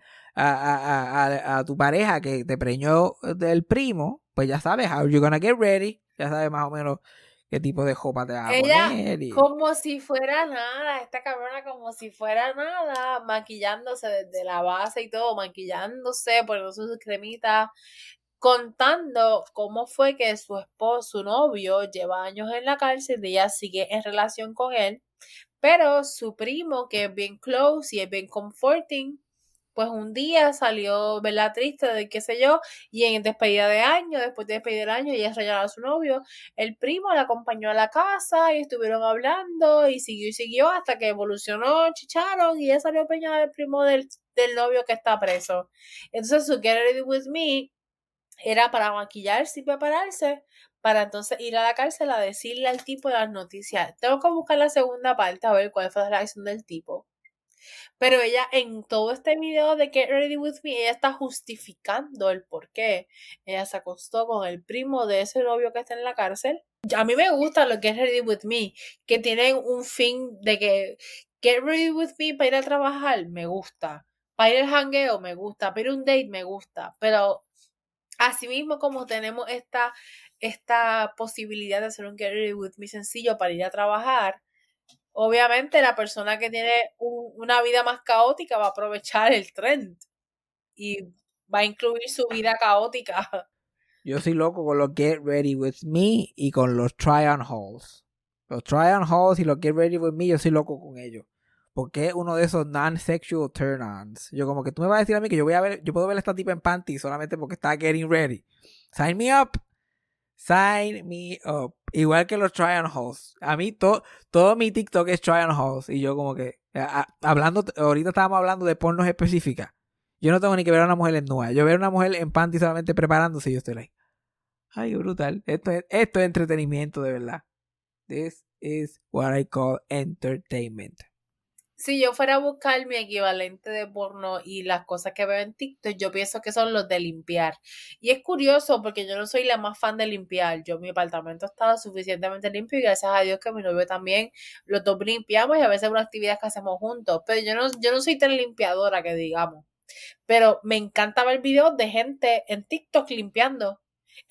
a tu pareja que te preñó del primo, pues ya sabes, how you gonna get ready, ya sabes más o menos qué tipo de jopa te vas a poner. Como si fuera nada, esta cabrona como si fuera nada, maquillándose desde la base y todo, maquillándose, poniendo sus cremitas, contando cómo fue que su esposo, su novio, lleva años en la cárcel y ella sigue en relación con él, pero su primo, que es bien close y es bien comforting, pues un día salió, ¿verdad? Triste de qué sé yo, y en despedida de año, después de despedir el año, ella regaló a su novio, el primo la acompañó a la casa y estuvieron hablando y siguió hasta que evolucionó, chicharon y ella salió preñada del primo del novio que está preso. Entonces su Get Ready With Me era para maquillarse y prepararse para entonces ir a la cárcel a decirle al tipo de las noticias. Tengo que buscar la segunda parte a ver cuál fue la reacción del tipo. Pero ella en todo este video de Get Ready With Me, ella está justificando el por qué ella se acostó con el primo de ese novio que está en la cárcel. A mí me gusta lo Get Ready With Me, que tienen un fin de que Get Ready With Me para ir a trabajar, me gusta. Para ir al jangueo, me gusta. Para ir a un date, me gusta. Pero asimismo como tenemos esta posibilidad de hacer un Get Ready With Me sencillo para ir a trabajar, obviamente la persona que tiene una vida más caótica va a aprovechar el trend y va a incluir su vida caótica. Yo soy loco con los Get Ready With Me y con los Try On Hauls. Los Try On Hauls y los Get Ready With Me, yo soy loco con ellos. Porque es uno de esos non-sexual turn-ons. Yo como que tú me vas a decir a mí que yo puedo ver a esta tipa en panty solamente porque está getting ready. Sign me up. Sign me up. Igual que los try on hauls. A mí todo mi TikTok es try on hauls. Y yo como que ahorita estábamos hablando de pornos específicas. Yo no tengo ni que ver a una mujer en nua. Yo veo a una mujer en panty solamente preparándose y yo estoy like, ay, brutal. Esto es entretenimiento de verdad. This is what I call entertainment. Si yo fuera a buscar mi equivalente de porno y las cosas que veo en TikTok, yo pienso que son los de limpiar. Y es curioso porque yo no soy la más fan de limpiar. Mi apartamento está lo suficientemente limpio y gracias a Dios que mi novio también, los dos limpiamos y a veces una actividad que hacemos juntos. Pero yo no soy tan limpiadora que digamos. Pero me encanta ver videos de gente en TikTok limpiando.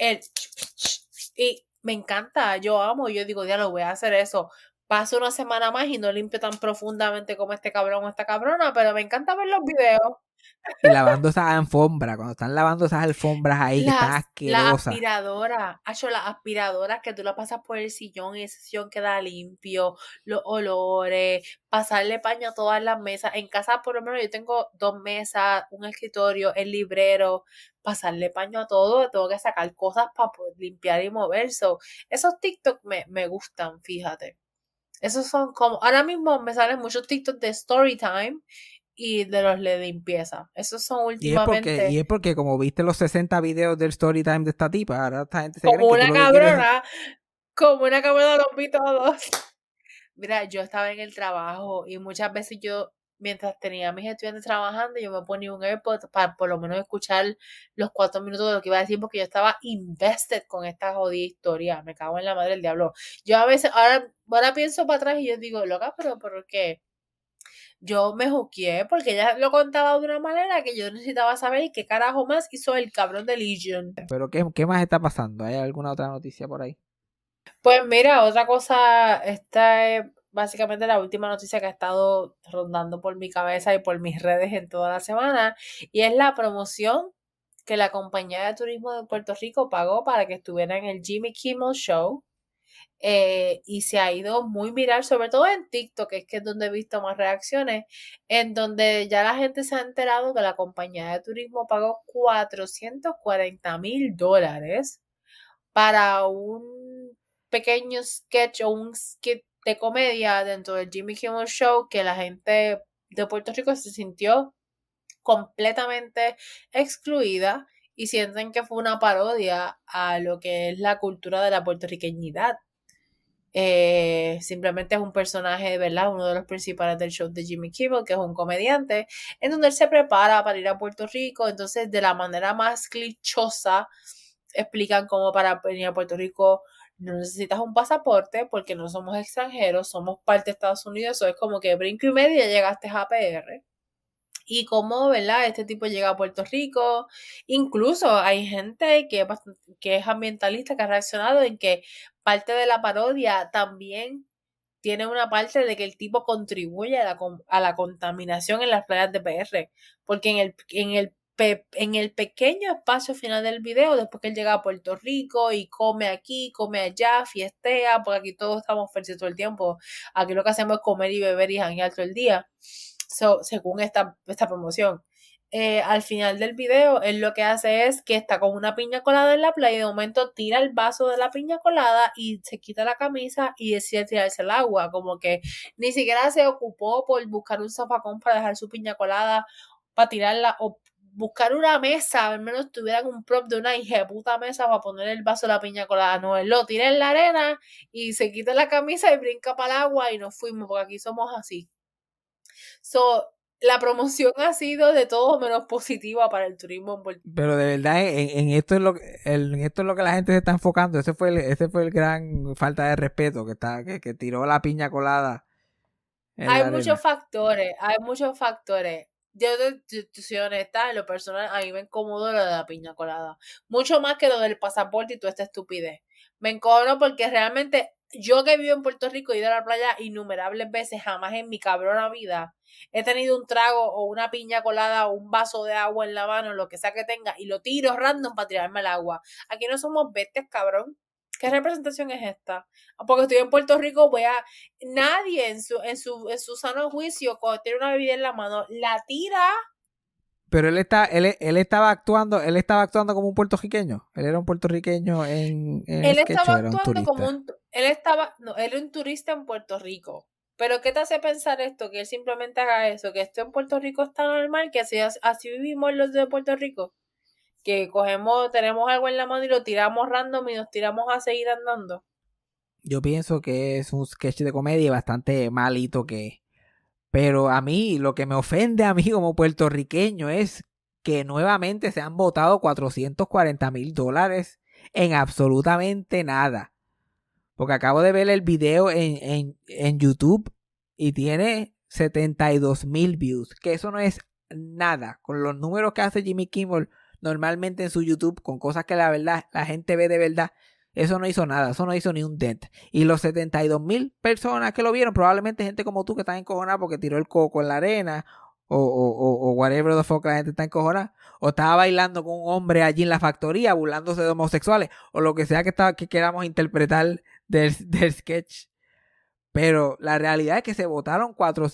Y me encanta, yo amo, yo digo, ya lo voy a hacer eso. Paso una semana más y no limpio tan profundamente como este cabrón o esta cabrona, pero me encanta ver los videos. Y lavando esas alfombras, cuando están lavando esas alfombras ahí que están asquerosas. Las aspiradoras que tú la pasas por el sillón y ese sillón queda limpio, los olores, pasarle paño a todas las mesas. En casa por lo menos yo tengo 2 mesas, un escritorio, el librero, pasarle paño a todo, tengo que sacar cosas para poder limpiar y mover. Esos TikTok me gustan, fíjate. Esos son como, ahora mismo me salen muchos TikTok de story time y de los de limpieza. Esos son últimamente. Y es porque como viste los 60 videos del story time de esta tipa, ahora esta gente se como una cabrona, como una cabrona los vi todos. Mira, yo estaba en el trabajo y muchas veces yo, mientras tenía a mis estudiantes trabajando, yo me ponía un AirPod para por lo menos escuchar los 4 minutos de lo que iba a decir porque yo estaba invested con esta jodida historia. Me cago en la madre del diablo. Yo a veces, ahora pienso para atrás y yo digo, loca, pero ¿por qué? Yo me juqueé porque ella lo contaba de una manera que yo necesitaba saber qué carajo más hizo el cabrón de Legion. Pero ¿qué más está pasando? ¿Hay alguna otra noticia por ahí? Pues mira, otra cosa, esta es básicamente la última noticia que ha estado rondando por mi cabeza y por mis redes en toda la semana, y es la promoción que la compañía de turismo de Puerto Rico pagó para que estuviera en el Jimmy Kimmel Show, y se ha ido muy viral, sobre todo en TikTok, que es donde he visto más reacciones, en donde ya la gente se ha enterado que la compañía de turismo pagó $440,000 para un pequeño sketch o un skit de comedia dentro del Jimmy Kimmel Show que la gente de Puerto Rico se sintió completamente excluida y sienten que fue una parodia a lo que es la cultura de la puertorriqueñidad. Simplemente es un personaje, ¿verdad? Uno de los principales del show de Jimmy Kimmel, que es un comediante, en donde él se prepara para ir a Puerto Rico. Entonces, de la manera más clichosa, explican cómo para venir a Puerto Rico no necesitas un pasaporte porque no somos extranjeros, somos parte de Estados Unidos. Eso es como que brinco y medio y ya llegaste a PR. Y cómo, ¿verdad? Este tipo llega a Puerto Rico. Incluso hay gente que es ambientalista que ha reaccionado en que parte de la parodia también tiene una parte de que el tipo contribuye a la contaminación en las playas de PR. Porque en el pequeño espacio final del video, después que él llega a Puerto Rico y come aquí, come allá, fiestea, porque aquí todos estamos felices todo el tiempo. Aquí lo que hacemos es comer y beber y janguear todo el día. Según esta promoción. Al final del video, él lo que hace es que está con una piña colada en la playa y de momento tira el vaso de la piña colada y se quita la camisa y decide tirarse al agua. Como que ni siquiera se ocupó por buscar un zafacón para dejar su piña colada, para tirarla, o buscar una mesa, al menos tuvieran un prop de una hijeputa mesa para poner el vaso de la piña colada. No, él lo tira en la arena y se quita la camisa y brinca para el agua y nos fuimos, porque aquí somos así. La promoción ha sido de todo menos positiva para el turismo en Puerto Rico. Pero de verdad, en esto es lo que la gente se está enfocando. Ese fue el gran falta de respeto que tiró la piña colada. Hay muchos factores. Yo soy honesta, en lo personal, a mí me incomodó lo de la piña colada. Mucho más que lo del pasaporte y toda esta estupidez. Me encojono porque realmente yo que vivo en Puerto Rico y he ido a la playa innumerables veces, jamás en mi cabrona vida he tenido un trago o una piña colada o un vaso de agua en la mano, lo que sea que tenga, y lo tiro random para tirarme al agua. Aquí no somos bestias, cabrón. ¿Qué representación es esta? Porque estoy en Puerto Rico, nadie en su sano juicio, cuando tiene una bebida en la mano, la tira. Pero él estaba actuando como un puertorriqueño. Él era un puertorriqueño en él estaba actuando como él era un turista en Puerto Rico. Pero ¿qué te hace pensar esto? Que él simplemente haga eso, que esto en Puerto Rico está normal, que así vivimos los de Puerto Rico. Que tenemos algo en la mano y lo tiramos random y nos tiramos a seguir andando. Yo pienso que es un sketch de comedia bastante malito pero a mí, lo que me ofende a mí como puertorriqueño es que nuevamente se han botado $440,000 en absolutamente nada. Porque acabo de ver el video en YouTube y tiene 72,000 views. Que eso no es nada. Con los números que hace Jimmy Kimmel normalmente en su YouTube, con cosas que la verdad la gente ve de verdad, eso no hizo nada, eso no hizo ni un dent. Y los 72,000 personas que lo vieron, probablemente gente como tú que está encojonada porque tiró el coco en la arena o whatever the fuck la gente está encojonada, o estaba bailando con un hombre allí en la factoría burlándose de homosexuales, o lo que sea que queramos interpretar del sketch. Pero la realidad es que se votaron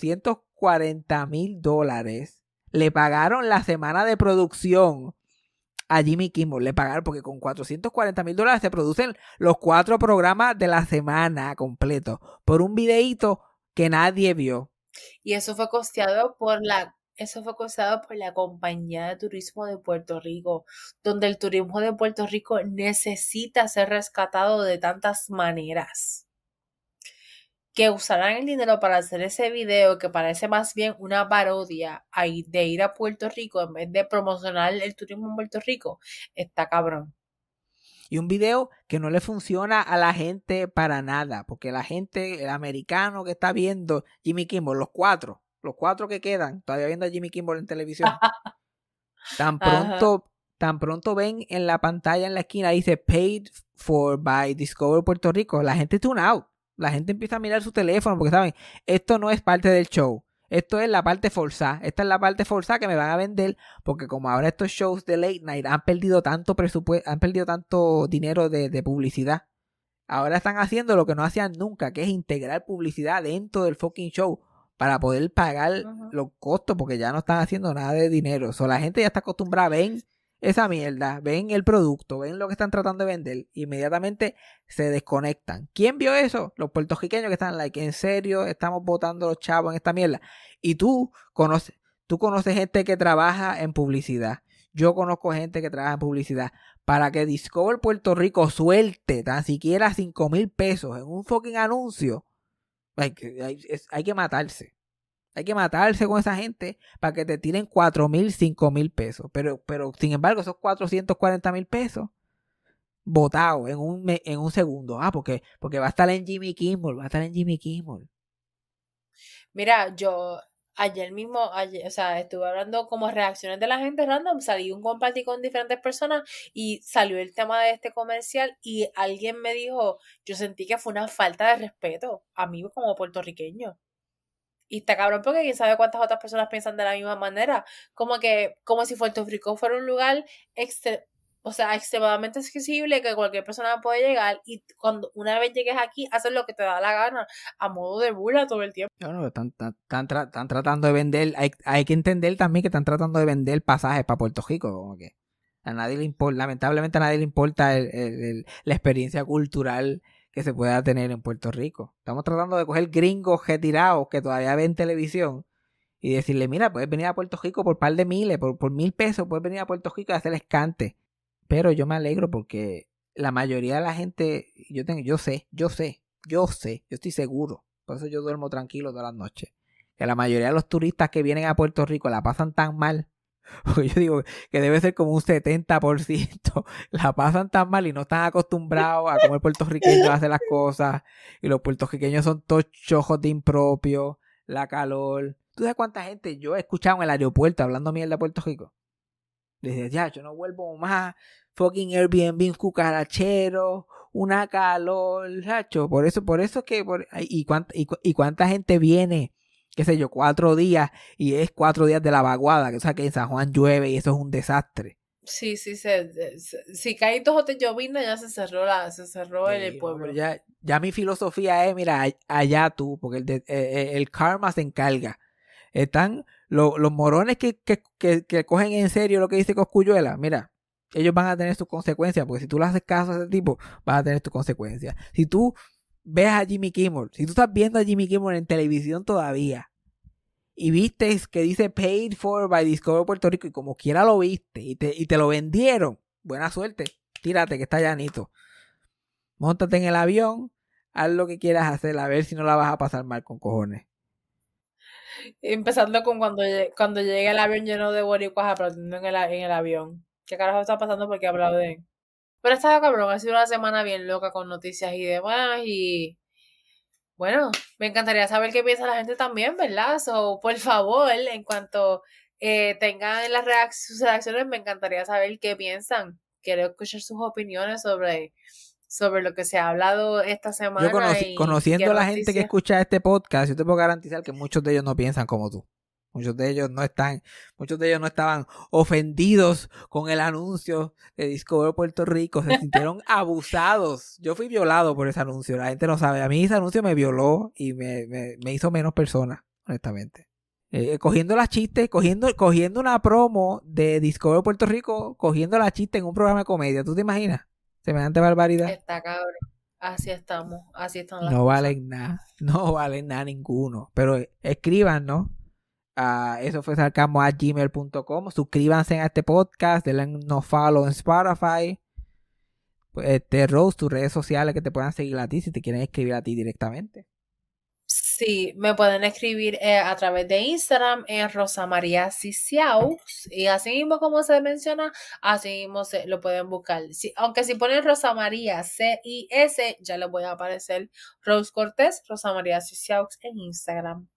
$440,000. Le pagaron la semana de producción a Jimmy Kimmel. Le pagaron porque con $440,000 se producen los 4 programas de la semana completo por un videíto que nadie vio. Y eso fue costeado por la Compañía de Turismo de Puerto Rico, donde el turismo de Puerto Rico necesita ser rescatado de tantas maneras. Que usarán el dinero para hacer ese video que parece más bien una parodia de ir a Puerto Rico en vez de promocionar el turismo en Puerto Rico, está cabrón. Y un video que no le funciona a la gente para nada, porque la gente, el americano que está viendo Jimmy Kimmel, los cuatro que quedan todavía viendo a Jimmy Kimmel en televisión, tan pronto ven en la pantalla en la esquina dice Paid for by Discover Puerto Rico, la gente tune out. La gente empieza a mirar su teléfono porque saben, esto no es parte del show. Esto es la parte forzada. Esta es la parte forzada que me van a vender porque como ahora estos shows de late night han perdido tanto presupuesto, han perdido tanto dinero de publicidad. Ahora están haciendo lo que no hacían nunca, que es integrar publicidad dentro del fucking show para poder pagar los costos porque ya no están haciendo nada de dinero. La gente ya está acostumbrada a ver esa mierda, ven el producto, ven lo que están tratando de vender, inmediatamente se desconectan. ¿Quién vio eso? Los puertorriqueños que están like, ¿en serio estamos botando los chavos en esta mierda? Y tú conoces gente que trabaja en publicidad. Yo conozco gente que trabaja en publicidad. Para que Discover Puerto Rico suelte tan siquiera 5,000 pesos en un fucking anuncio, hay que matarse. Hay que matarse con esa gente para que te tiren 4,000, 5,000 pesos. Pero sin embargo, esos 440,000 pesos botados en un segundo. Porque va a estar en Jimmy Kimmel. Mira, yo ayer mismo, o sea, estuve hablando como reacciones de la gente random, salí un compartí con diferentes personas y salió el tema de este comercial y alguien me dijo, yo sentí que fue una falta de respeto a mí como puertorriqueño. Y está cabrón porque quién sabe cuántas otras personas piensan de la misma manera. Como si Puerto Rico fuera un lugar extremadamente accesible que cualquier persona puede llegar y cuando una vez llegues aquí haces lo que te da la gana a modo de burla todo el tiempo. No, están tratando de vender, hay que entender también que están tratando de vender pasajes para Puerto Rico, como que a nadie le importa, lamentablemente a nadie le importa la experiencia cultural que se pueda tener en Puerto Rico. Estamos tratando de coger gringos retirados que todavía ven televisión y decirle, mira, puedes venir a Puerto Rico por par de miles, por 1,000 pesos, puedes venir a Puerto Rico y hacer escante. Pero yo me alegro porque la mayoría de la gente, yo estoy seguro, por eso yo duermo tranquilo todas las noches, que la mayoría de los turistas que vienen a Puerto Rico la pasan tan mal, porque yo digo que debe ser como un 70%, la pasan tan mal y no están acostumbrados a cómo el puertorriqueño hace las cosas, y los puertorriqueños son todos chojos de impropio, la calor. ¿Tú sabes cuánta gente yo he escuchado en el aeropuerto hablando mierda de Puerto Rico? Dice, ya, yo no vuelvo más, fucking Airbnb cucarachero, una calor, chacho. Por eso que, y cuánta gente viene, qué sé yo, 4 días, y es 4 días de la vaguada, que o sea que en San Juan llueve y eso es un desastre. Sí, si cae dos hoteles lloviendo ya se cerró el pueblo. Ya mi filosofía es, mira, allá tú, porque el karma se encarga. Están los morones que cogen en serio lo que dice Cosculluela. Mira, ellos van a tener sus consecuencias, porque si tú le haces caso a ese tipo, vas a tener tus consecuencias. Si tú ves a Jimmy Kimmel, si tú estás viendo a Jimmy Kimmel en televisión todavía, y viste que dice Paid for by Discover Puerto Rico, y como quiera lo viste, y te lo vendieron, buena suerte, tírate que está llanito. Móntate en el avión, haz lo que quieras hacer, a ver si no la vas a pasar mal con cojones. Empezando con cuando llegue el avión lleno de boricuas aplaudiendo en el avión. ¿Qué carajo está pasando? Porque aplauden. Pero está cabrón, ha sido una semana bien loca con noticias y demás. Y bueno, me encantaría saber qué piensa la gente también, ¿verdad? So, por favor, en cuanto tengan sus reacciones, me encantaría saber qué piensan. Quiero escuchar sus opiniones sobre lo que se ha hablado esta semana. Yo conociendo a la gente que escucha este podcast, yo te puedo garantizar que muchos de ellos no piensan como tú. Muchos de ellos no estaban ofendidos con el anuncio de Discover Puerto Rico, se sintieron abusados. Yo fui violado por ese anuncio, la gente no sabe. A mí ese anuncio me violó y me hizo menos persona, honestamente. Cogiendo las chistes, cogiendo una promo de Discover Puerto Rico, cogiendo la chiste en un programa de comedia. ¿Tú te imaginas? Semejante barbaridad. Está cabrón. Así estamos. Así están las cosas. No valen nada ninguno. Pero escriban, ¿no? Eso fue sarcasmo@gmail.com. Suscríbanse a este podcast, denle no follow en Spotify. Rose, tus redes sociales que te puedan seguir a ti si te quieren escribir a ti directamente. Sí, me pueden escribir a través de Instagram en Rosa María Ciciaux y así mismo como se menciona, así mismo lo pueden buscar. Aunque si ponen Rosa María CIS, ya les voy a aparecer Rose Cortés, Rosa María Ciciaux en Instagram.